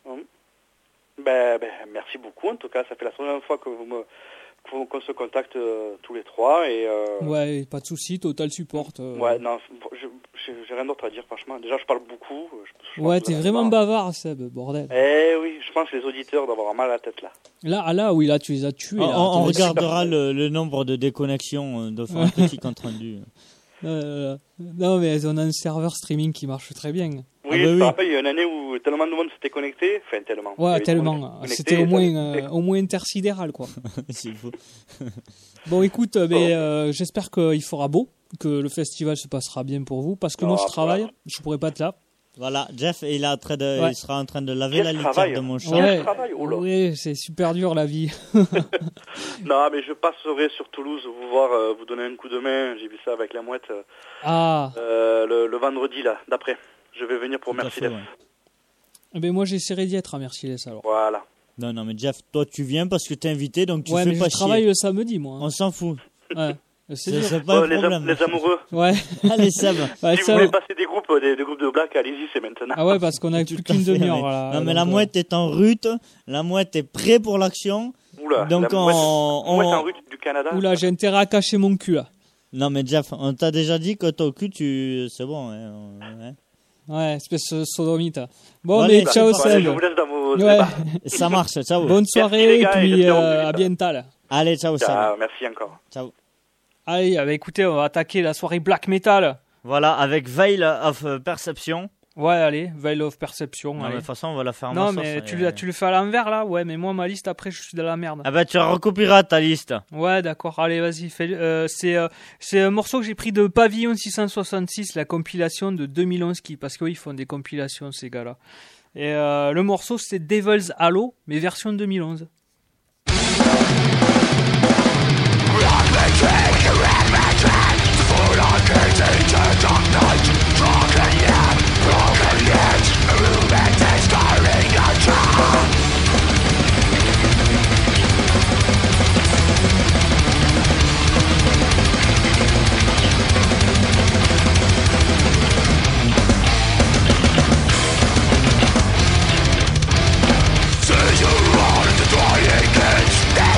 [SPEAKER 4] Merci beaucoup. En tout cas, ça fait la troisième fois qu'on se contacte tous les trois. Et,
[SPEAKER 5] Ouais, pas de souci, total support.
[SPEAKER 4] Ouais, non, j'ai rien d'autre à dire, franchement. Déjà, je parle beaucoup. Je pense
[SPEAKER 5] Ouais,
[SPEAKER 4] que
[SPEAKER 5] t'es
[SPEAKER 4] vous
[SPEAKER 5] vraiment
[SPEAKER 4] avez marre.
[SPEAKER 5] bavard, Seb, bordel.
[SPEAKER 4] Eh oui, je pense que les auditeurs doivent avoir mal à la tête, là.
[SPEAKER 5] Là, oui, là, tu les as tués. Là,
[SPEAKER 2] On
[SPEAKER 5] Tu les as-
[SPEAKER 2] regardera le nombre de déconnexions, de faire un petit compte rendu.
[SPEAKER 5] Non, mais on a un serveur streaming qui marche très bien.
[SPEAKER 4] Oui,
[SPEAKER 2] bah
[SPEAKER 4] je
[SPEAKER 2] oui.
[SPEAKER 4] me rappelle, il y a une année où tellement de monde s'était connecté. Enfin, tellement. Il y
[SPEAKER 5] Ouais,
[SPEAKER 4] avait tout le monde
[SPEAKER 5] tellement.
[SPEAKER 4] connecté,
[SPEAKER 5] C'était
[SPEAKER 4] ça
[SPEAKER 5] au moins intersidéral, quoi.
[SPEAKER 2] C'est fou.
[SPEAKER 5] Bon, écoute, mais j'espère qu'il fera beau, que le festival se passera bien pour vous, parce que moi, je travaille, je pourrais pas être là.
[SPEAKER 2] Voilà, Jeff, il sera en train de laver
[SPEAKER 4] Quel
[SPEAKER 2] la litière
[SPEAKER 4] travail.
[SPEAKER 2] de mon chat.
[SPEAKER 4] Quel travail, oh là.
[SPEAKER 5] Ouais, c'est super dur, la vie.
[SPEAKER 4] Non, mais je passerai sur Toulouse vous voir, vous donner un coup de main. J'ai vu ça avec la mouette
[SPEAKER 5] Ah,
[SPEAKER 4] le vendredi, là, d'après. Je vais venir pour
[SPEAKER 2] Tout à
[SPEAKER 4] Mercedes.
[SPEAKER 2] fait, ouais.
[SPEAKER 5] ben moi, j'essaierai d'y être à Merciless, alors.
[SPEAKER 4] Voilà.
[SPEAKER 2] Non, mais Jeff, toi, tu viens parce que t'es invité, donc tu
[SPEAKER 5] Ouais,
[SPEAKER 2] fais
[SPEAKER 5] mais
[SPEAKER 2] pas
[SPEAKER 5] je travaille
[SPEAKER 2] chier.
[SPEAKER 5] le samedi, moi.
[SPEAKER 2] On s'en fout.
[SPEAKER 5] Ouais, c'est
[SPEAKER 2] C'est
[SPEAKER 5] dur.
[SPEAKER 2] c'est pas un problème.
[SPEAKER 4] Les amoureux,
[SPEAKER 5] Ouais,
[SPEAKER 2] Allez, Seb.
[SPEAKER 5] ouais,
[SPEAKER 4] si
[SPEAKER 5] ça-
[SPEAKER 4] vous voulez passer des groupes de blagues, allez-y, c'est maintenant.
[SPEAKER 5] Ah ouais, parce qu'on a plus
[SPEAKER 2] Tout à
[SPEAKER 5] qu'une
[SPEAKER 2] fait,
[SPEAKER 5] demi-heure,
[SPEAKER 2] ouais.
[SPEAKER 5] là.
[SPEAKER 2] Non, mais
[SPEAKER 5] donc,
[SPEAKER 2] la mouette est en route. La mouette est prête pour l'action.
[SPEAKER 4] Oula,
[SPEAKER 2] Donc,
[SPEAKER 4] la mouette
[SPEAKER 2] on-
[SPEAKER 4] en route du Canada.
[SPEAKER 5] Oula, j'ai intérêt à cacher mon cul, là.
[SPEAKER 2] Non, mais Jeff, on t'a déjà dit que ton cul, c'est bon. Hein.
[SPEAKER 5] Ouais, espèce de sodomite. Bon,
[SPEAKER 2] Bon,
[SPEAKER 5] mais
[SPEAKER 2] allez,
[SPEAKER 5] ciao,
[SPEAKER 4] Bon, allez,
[SPEAKER 5] Seb.
[SPEAKER 4] je vous laisse dans vos
[SPEAKER 5] Ouais.
[SPEAKER 4] débats.
[SPEAKER 2] Ça marche, ciao.
[SPEAKER 5] Bonne soirée,
[SPEAKER 4] les
[SPEAKER 5] et
[SPEAKER 4] gars, et
[SPEAKER 5] puis
[SPEAKER 4] j'espère au plus
[SPEAKER 5] à
[SPEAKER 4] vite.
[SPEAKER 5] bientôt.
[SPEAKER 2] Allez, ciao, Seb.
[SPEAKER 4] Ah, merci encore.
[SPEAKER 2] Ciao.
[SPEAKER 5] Allez, bah, écoutez, on va attaquer la soirée black metal.
[SPEAKER 2] Voilà, avec Veil of Perception.
[SPEAKER 5] Ouais, allez, Veil of Perception.
[SPEAKER 2] Non, mais de
[SPEAKER 5] allez.
[SPEAKER 2] toute façon, on va la faire
[SPEAKER 5] Non,
[SPEAKER 2] ma
[SPEAKER 5] mais
[SPEAKER 2] sauce,
[SPEAKER 5] tu le fais à l'envers, là. Ouais, mais moi, ma liste, après, je suis dans la merde.
[SPEAKER 2] Ah bah, tu recopieras ta liste.
[SPEAKER 5] Ouais, d'accord. Allez, vas-y. C'est un morceau que j'ai pris de Pavillon 666, la compilation de 2011, parce qu'ils font des compilations, ces gars-là. Et le morceau, c'est Devil's Halo, mais version 2011.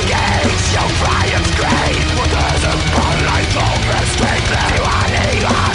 [SPEAKER 6] Triumph's grave, there's a spotlight over strength. Anyone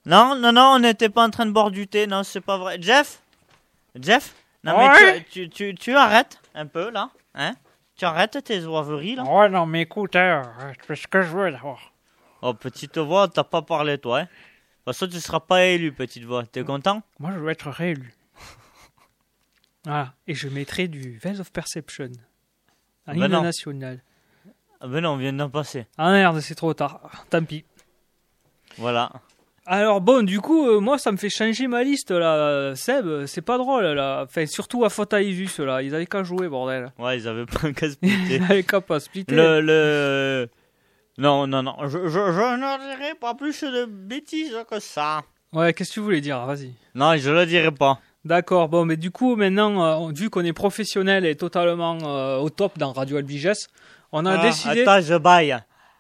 [SPEAKER 2] Non, on n'était pas en train de boire du thé. Non, c'est pas vrai. Jeff, non
[SPEAKER 5] Ouais.
[SPEAKER 2] mais tu arrêtes un peu là, hein? Tu arrêtes tes oiveries là.
[SPEAKER 5] Ouais, non, mais écoute, je fais ce que je veux d'abord.
[SPEAKER 2] Oh, petite voix, t'as pas parlé toi, hein? De toute façon, tu seras pas élu, petite voix. T'es content?
[SPEAKER 5] Moi, je veux être réélu. Voilà. Et je mettrai du Veils of Perception. Un
[SPEAKER 2] Ben
[SPEAKER 5] hymne
[SPEAKER 2] non.
[SPEAKER 5] national.
[SPEAKER 2] Ah ben non, on vient d'en passer.
[SPEAKER 5] Ah merde, c'est trop tard. Tant pis.
[SPEAKER 2] Voilà.
[SPEAKER 5] Alors bon, du coup, moi, ça me fait changer ma liste, là. Seb, c'est pas drôle, là. Enfin, surtout à faute à Isus, là. Ils avaient qu'à jouer, bordel.
[SPEAKER 2] Ouais, ils avaient pas qu'à se splitter.
[SPEAKER 5] Ils avaient qu'à pas splitter.
[SPEAKER 2] Non, je ne dirai pas plus de bêtises que ça.
[SPEAKER 5] Ouais, qu'est-ce que tu voulais dire? Vas-y.
[SPEAKER 2] Non, je le dirai pas.
[SPEAKER 5] D'accord, bon, mais du coup, maintenant, vu qu'on est professionnel et totalement au top dans Radio Albiges, on a décidé...
[SPEAKER 2] Attends, je baille.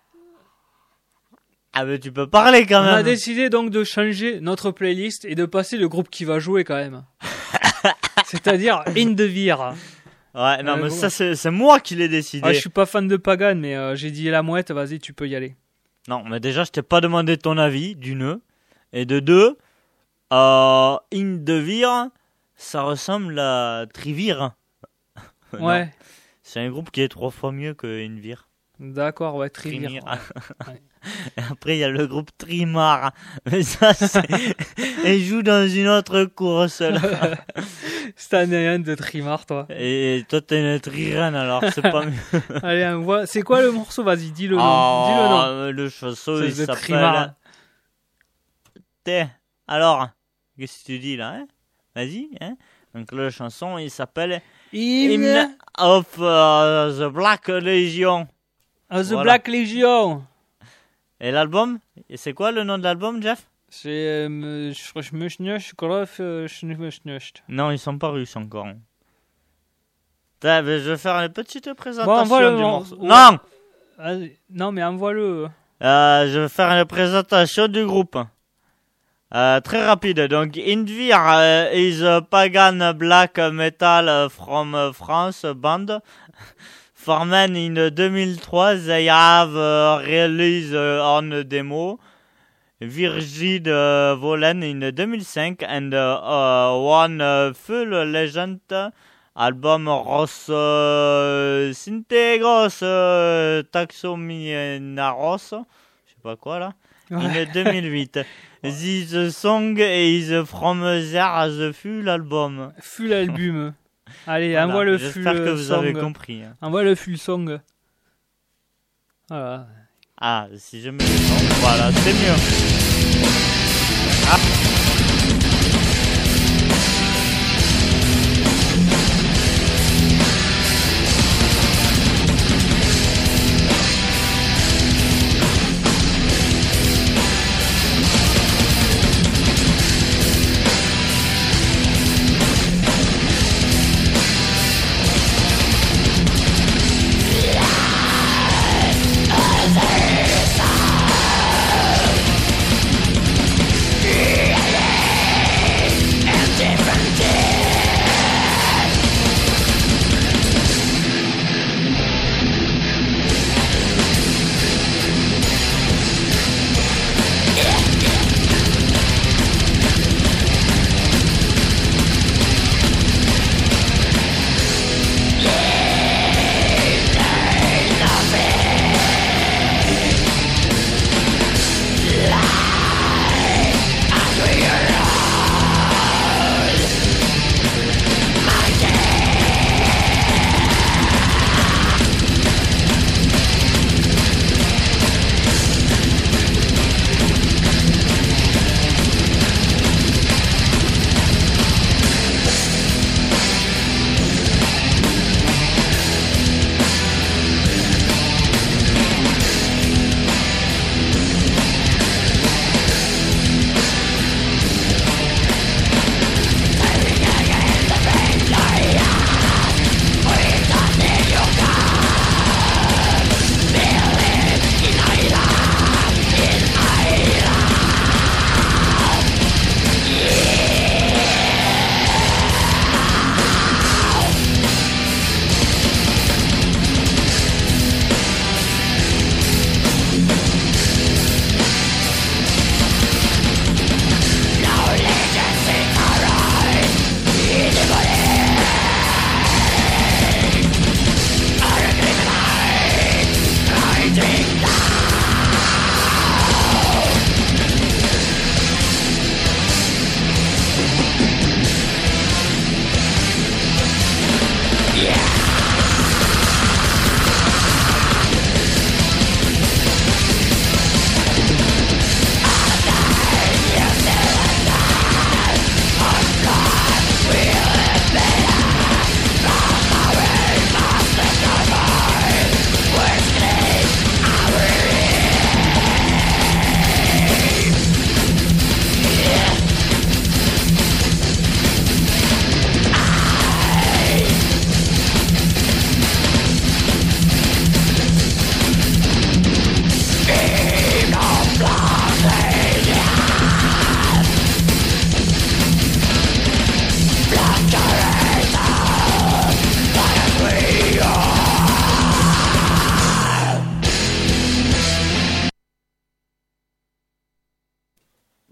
[SPEAKER 2] Ah mais tu peux parler quand
[SPEAKER 5] On
[SPEAKER 2] même.
[SPEAKER 5] a décidé donc de changer notre playlist et de passer le groupe qui va jouer quand même. C'est-à-dire Indevir.
[SPEAKER 2] Ouais, non, mais
[SPEAKER 5] bon.
[SPEAKER 2] ça, c'est moi qui l'ai décidé.
[SPEAKER 5] Ouais, je suis pas fan de Pagan, mais j'ai dit la mouette, vas-y, tu peux y aller.
[SPEAKER 2] Non, mais déjà, je t'ai pas demandé ton avis, d'une. Et de deux, Indevir, ça ressemble à Trivir.
[SPEAKER 5] Ouais,
[SPEAKER 2] Non, c'est un groupe qui est 3 fois mieux que Invir.
[SPEAKER 5] d'accord, ouais, Trivir.
[SPEAKER 2] Trimir.
[SPEAKER 5] Ouais.
[SPEAKER 2] Et après, il y a le groupe Trimar. Mais ça, c'est... Ils jouent dans une autre course, là.
[SPEAKER 5] C'est un néant de Trimar, toi.
[SPEAKER 2] Et toi, t'es une Trirane, alors c'est pas mieux.
[SPEAKER 5] Allez, on voit. C'est quoi le morceau? Vas-y, dis le nom. Dis le nom.
[SPEAKER 2] Le chanson,
[SPEAKER 5] C'est
[SPEAKER 2] il
[SPEAKER 5] de Trimar.
[SPEAKER 2] s'appelle... Alors, qu'est-ce que tu dis, là, hein? Vas-y, hein? Donc, la chanson, il s'appelle... Hymn of the Black Legion.
[SPEAKER 5] The
[SPEAKER 2] Voilà.
[SPEAKER 5] Black Legion.
[SPEAKER 2] Et l'album? Et c'est quoi le nom de l'album, Jeff?
[SPEAKER 5] C'est
[SPEAKER 2] Non, ils sont pas russes encore. Putain, mais je vais faire une petite présentation
[SPEAKER 5] Bon, envoie le
[SPEAKER 2] du
[SPEAKER 5] morceau.
[SPEAKER 2] morceau. Non!
[SPEAKER 5] Non, mais envoie-le.
[SPEAKER 2] Je vais faire une présentation du groupe. Très rapide. Donc, Indvir is a pagan black metal from France band. Formed in 2003, they have released on demo Virgin Volen in 2005 and one full legend album Ros Syntegos Taxominaros, je sais pas quoi là, in 2008. This song is from there the full album.
[SPEAKER 5] Full album. Allez,
[SPEAKER 2] Voilà,
[SPEAKER 5] envoie le
[SPEAKER 2] j'espère
[SPEAKER 5] full
[SPEAKER 2] que vous
[SPEAKER 5] song.
[SPEAKER 2] avez compris. Hein.
[SPEAKER 5] Envoie le full song. Voilà.
[SPEAKER 2] Ah, si je mets le son, voilà, c'est mieux.
[SPEAKER 6] Yeah.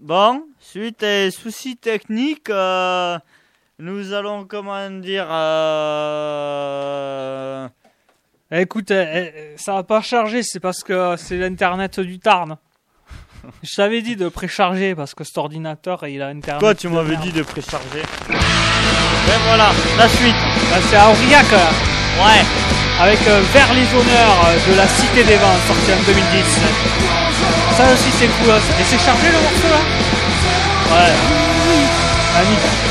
[SPEAKER 2] Bon, suite à soucis techniques, nous allons, comment dire...
[SPEAKER 5] Écoute, ça va pas charger, c'est parce que c'est l'internet du Tarn. Je t'avais dit de précharger parce que cet ordinateur il a internet.
[SPEAKER 2] Quoi, tu m'avais dit de précharger? Et voilà, la suite.
[SPEAKER 5] Bah, c'est à Aurillac là.
[SPEAKER 2] Ouais.
[SPEAKER 5] Avec Vers les honneurs de la Cité des Vents, sorti en 2010. Ça aussi c'est cool. Hein. Et c'est chargé le morceau là? Ouais. Magnifique.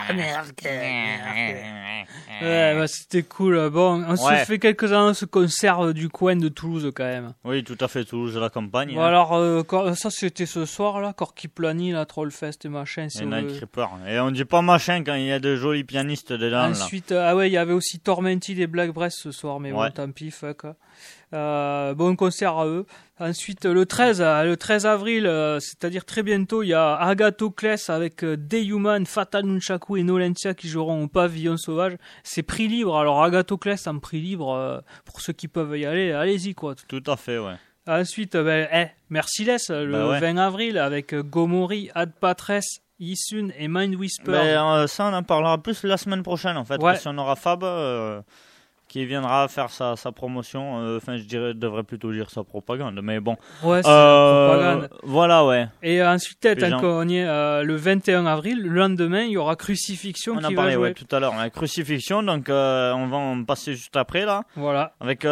[SPEAKER 5] Ouais, bah, c'était cool. Bon, on se fait quelques annonces concerts du coin de Toulouse quand même.
[SPEAKER 2] Oui, tout à fait, Toulouse, la campagne.
[SPEAKER 5] Bon, alors, ça c'était ce soir là, Corky Plani, la Trollfest et machin.
[SPEAKER 2] Et Night Creeper. Et on dit pas machin quand il y a de jolis pianistes dedans.
[SPEAKER 5] Ensuite, il y avait aussi Tormented et Black Breast ce soir, mais bon, tant pis, fuck. Bon concert à eux. Ensuite, le 13 avril, c'est-à-dire très bientôt, il y a Agathocles avec Dehuman, Fatal Nunchaku et Nolentia qui joueront au Pavillon Sauvage. C'est prix libre, alors Agathocles en prix libre, pour ceux qui peuvent y aller, allez-y quoi.
[SPEAKER 2] Tout à fait, ouais.
[SPEAKER 5] Ensuite, Merciless, le 20 avril, avec Gomori, Adpatress, Isun et Mind Whisper.
[SPEAKER 2] Ça, on en parlera plus la semaine prochaine, en fait, parce qu'on aura Fab qui viendra faire sa promotion. Enfin, je devrais plutôt dire sa propagande, mais bon.
[SPEAKER 5] Ouais, c'est propagande.
[SPEAKER 2] Voilà, ouais.
[SPEAKER 5] Et ensuite, on y est, le 21 avril, le lendemain, il y aura Crucifixion qui va jouer. On en parlait
[SPEAKER 2] tout à l'heure, la Crucifixion, donc on va en passer juste après, là.
[SPEAKER 5] Voilà.
[SPEAKER 2] Avec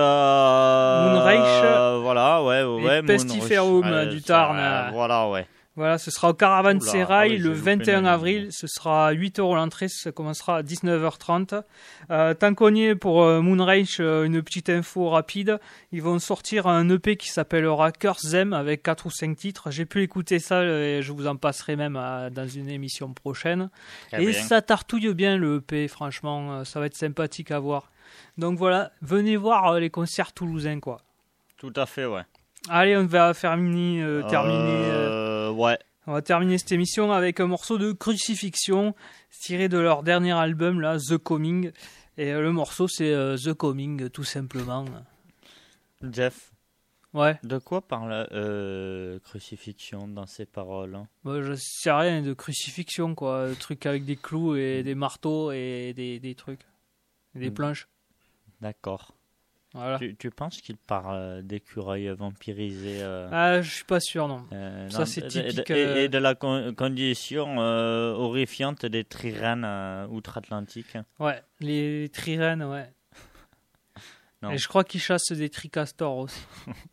[SPEAKER 5] Moonreich.
[SPEAKER 2] Voilà, ouais.
[SPEAKER 5] Et Pestiferum du Tarn.
[SPEAKER 2] Voilà, ouais.
[SPEAKER 5] Voilà, ce sera au Caravansérail le 21 avril. Ce sera 8 € l'entrée, ça commencera à 19h30. Tant qu'on y est, pour Moonreich, une petite info rapide. Ils vont sortir un EP qui s'appellera Curse Them avec 4 ou 5 titres. J'ai pu écouter ça et je vous en passerai même dans une émission prochaine. Ça tartouille bien le EP, franchement, ça va être sympathique à voir. Donc voilà, venez voir les concerts toulousains, quoi.
[SPEAKER 2] Tout à fait, ouais.
[SPEAKER 5] Allez, on va terminer.
[SPEAKER 2] Ouais.
[SPEAKER 5] On va terminer cette émission avec un morceau de Crucifixion tiré de leur dernier album, là, The Coming. Et le morceau, c'est The Coming, tout simplement.
[SPEAKER 2] Jeff.
[SPEAKER 5] Ouais.
[SPEAKER 2] De quoi parle Crucifixion dans ses paroles, hein?
[SPEAKER 5] Bah, je sais rien de crucifixion, quoi. Un truc avec des clous et des marteaux et des trucs. Des planches.
[SPEAKER 2] D'accord.
[SPEAKER 5] Voilà.
[SPEAKER 2] Tu penses qu'il parle d'écureuils vampirisés
[SPEAKER 5] je suis pas sûr, non. Ça, c'est typique.
[SPEAKER 2] Et de la condition horrifiante des trirènes outre-Atlantique.
[SPEAKER 5] Ouais, les trirènes, ouais.
[SPEAKER 2] Non.
[SPEAKER 5] Et je crois qu'ils chassent des tricastors aussi.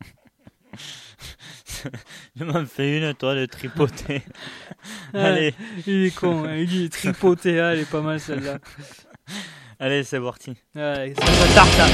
[SPEAKER 2] Je m'en fais une, toi, de tripoter. Allez.
[SPEAKER 5] Il est con, hein. Il est tripoté, elle est pas mal celle-là.
[SPEAKER 2] Allez, c'est parti.
[SPEAKER 5] Ouais, ça va tarte.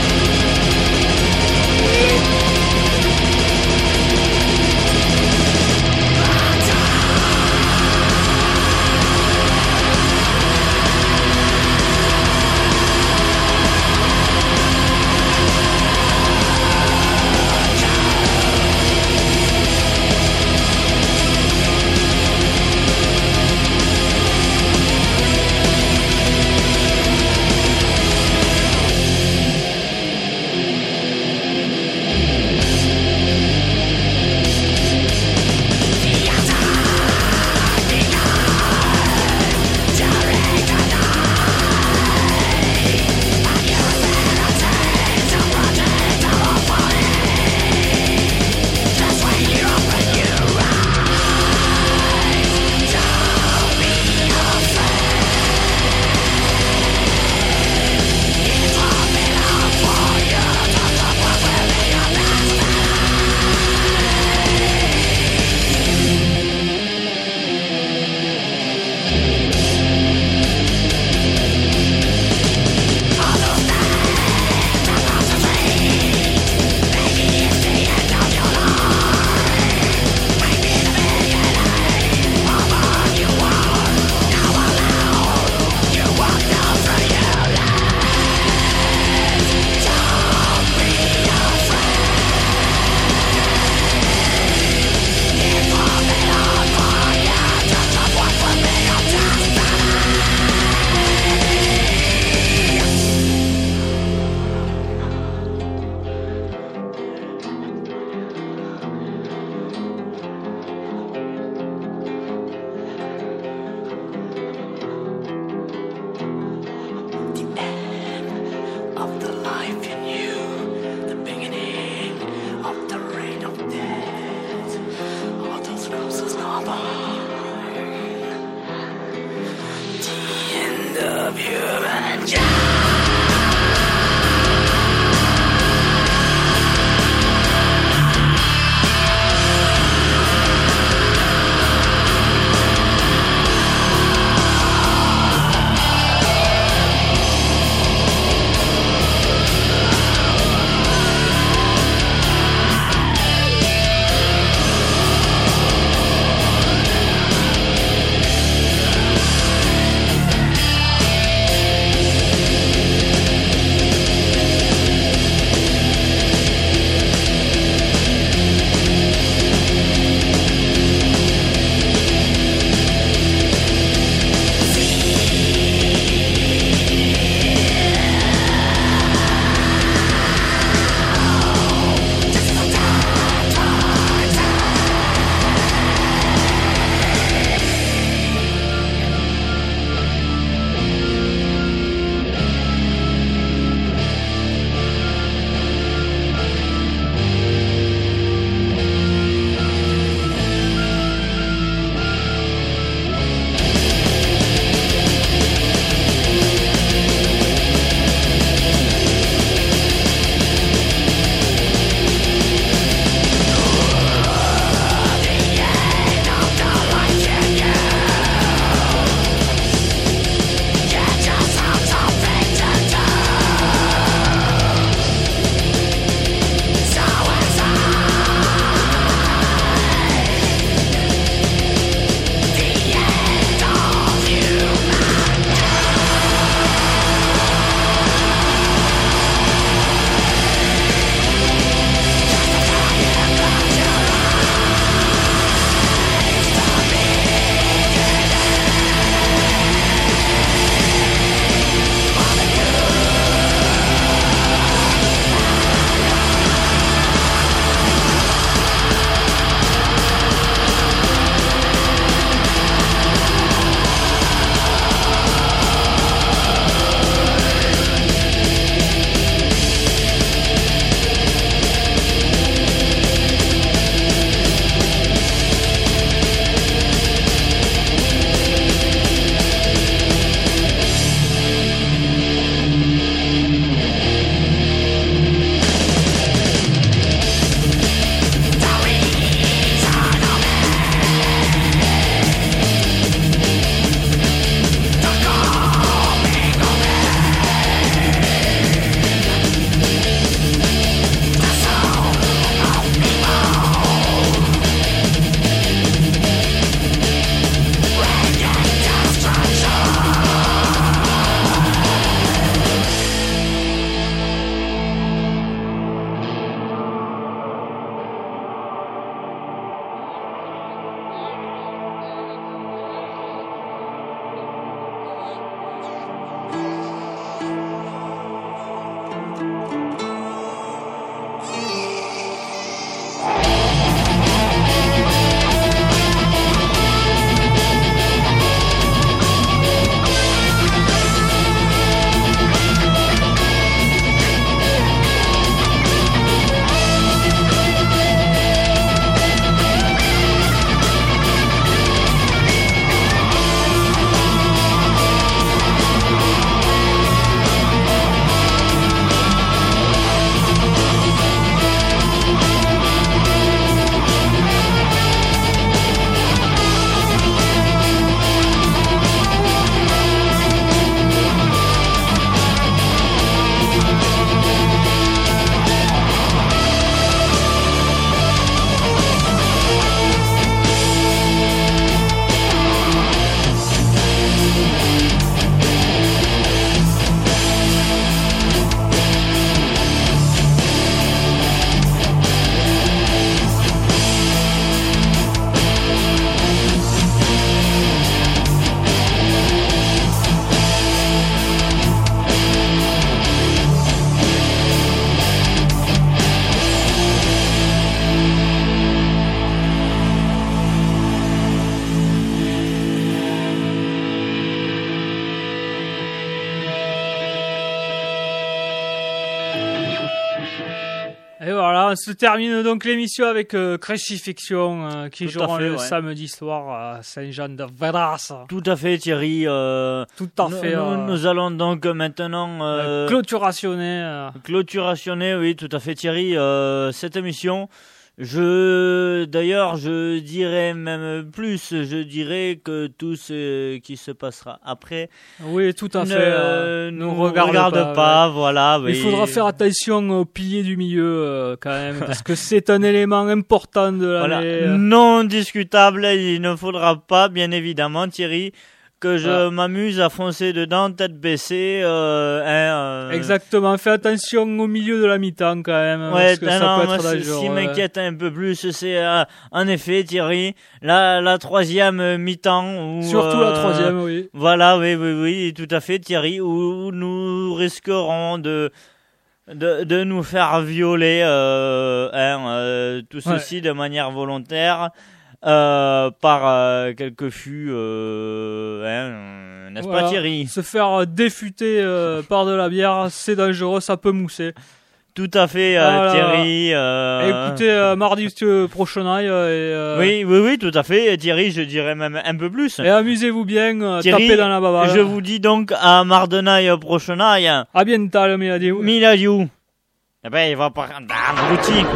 [SPEAKER 5] Voilà, on se termine donc l'émission avec Crucifixion qui
[SPEAKER 2] Tout
[SPEAKER 5] joueront
[SPEAKER 2] à fait,
[SPEAKER 5] le
[SPEAKER 2] ouais.
[SPEAKER 5] samedi soir à Saint-Jean-de-Védas.
[SPEAKER 2] Tout à fait, Thierry.
[SPEAKER 5] Tout à fait.
[SPEAKER 2] Nous allons donc maintenant clôturationner, oui, tout à fait, Thierry, cette émission. D'ailleurs, je dirais même plus, je dirais que tout ce qui se passera après
[SPEAKER 5] Oui, tout à fait.
[SPEAKER 2] nous regarde pas,
[SPEAKER 5] ouais.
[SPEAKER 2] voilà. Oui.
[SPEAKER 5] Il faudra faire attention aux piliers du milieu quand même, parce que c'est un élément important de l'année.
[SPEAKER 2] Voilà. Non discutable, il ne faudra pas, bien évidemment, Thierry, que je m'amuse à foncer dedans, tête baissée.
[SPEAKER 5] Exactement, fais attention au milieu de la mi-temps quand même,
[SPEAKER 2] Ouais,
[SPEAKER 5] parce que ça peut être dangereux.
[SPEAKER 2] ce qui m'inquiète un peu plus, c'est en effet, Thierry, la troisième mi-temps.
[SPEAKER 5] Surtout la troisième, oui.
[SPEAKER 2] Voilà, oui, tout à fait, Thierry, où nous risquerons de nous faire violer tout ceci de manière volontaire. Par quelques fûts, n'est-ce pas, Thierry?
[SPEAKER 5] Se faire défuter par de la bière, c'est dangereux, ça peut mousser.
[SPEAKER 2] Tout à fait, Thierry.
[SPEAKER 5] Écoutez, mardi prochain,
[SPEAKER 2] oui, tout à fait, Thierry, je dirais même un peu plus.
[SPEAKER 5] Et amusez-vous bien,
[SPEAKER 2] Thierry,
[SPEAKER 5] tapez dans la baballe.
[SPEAKER 2] Je vous dis donc à mardenaille prochainaille.
[SPEAKER 5] À bientôt, Miladiou.
[SPEAKER 2] Miladiou. Eh ben, il va pas dans la boutique.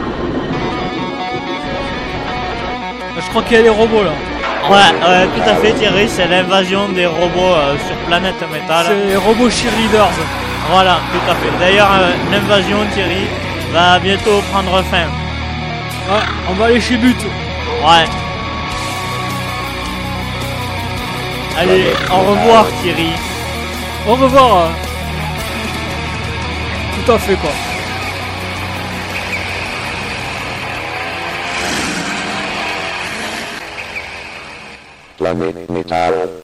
[SPEAKER 5] Je crois qu'il y a des robots là.
[SPEAKER 2] Ouais, tout à fait, Thierry, c'est l'invasion des robots sur Planète Métal.
[SPEAKER 5] C'est les robots cheerleaders.
[SPEAKER 2] Voilà, tout à fait. D'ailleurs, l'invasion, Thierry, va bientôt prendre fin.
[SPEAKER 5] Ah, on va aller chez But.
[SPEAKER 2] Ouais. Allez, au revoir, Thierry.
[SPEAKER 5] Au revoir. Tout à fait, quoi.
[SPEAKER 1] Planet Metal.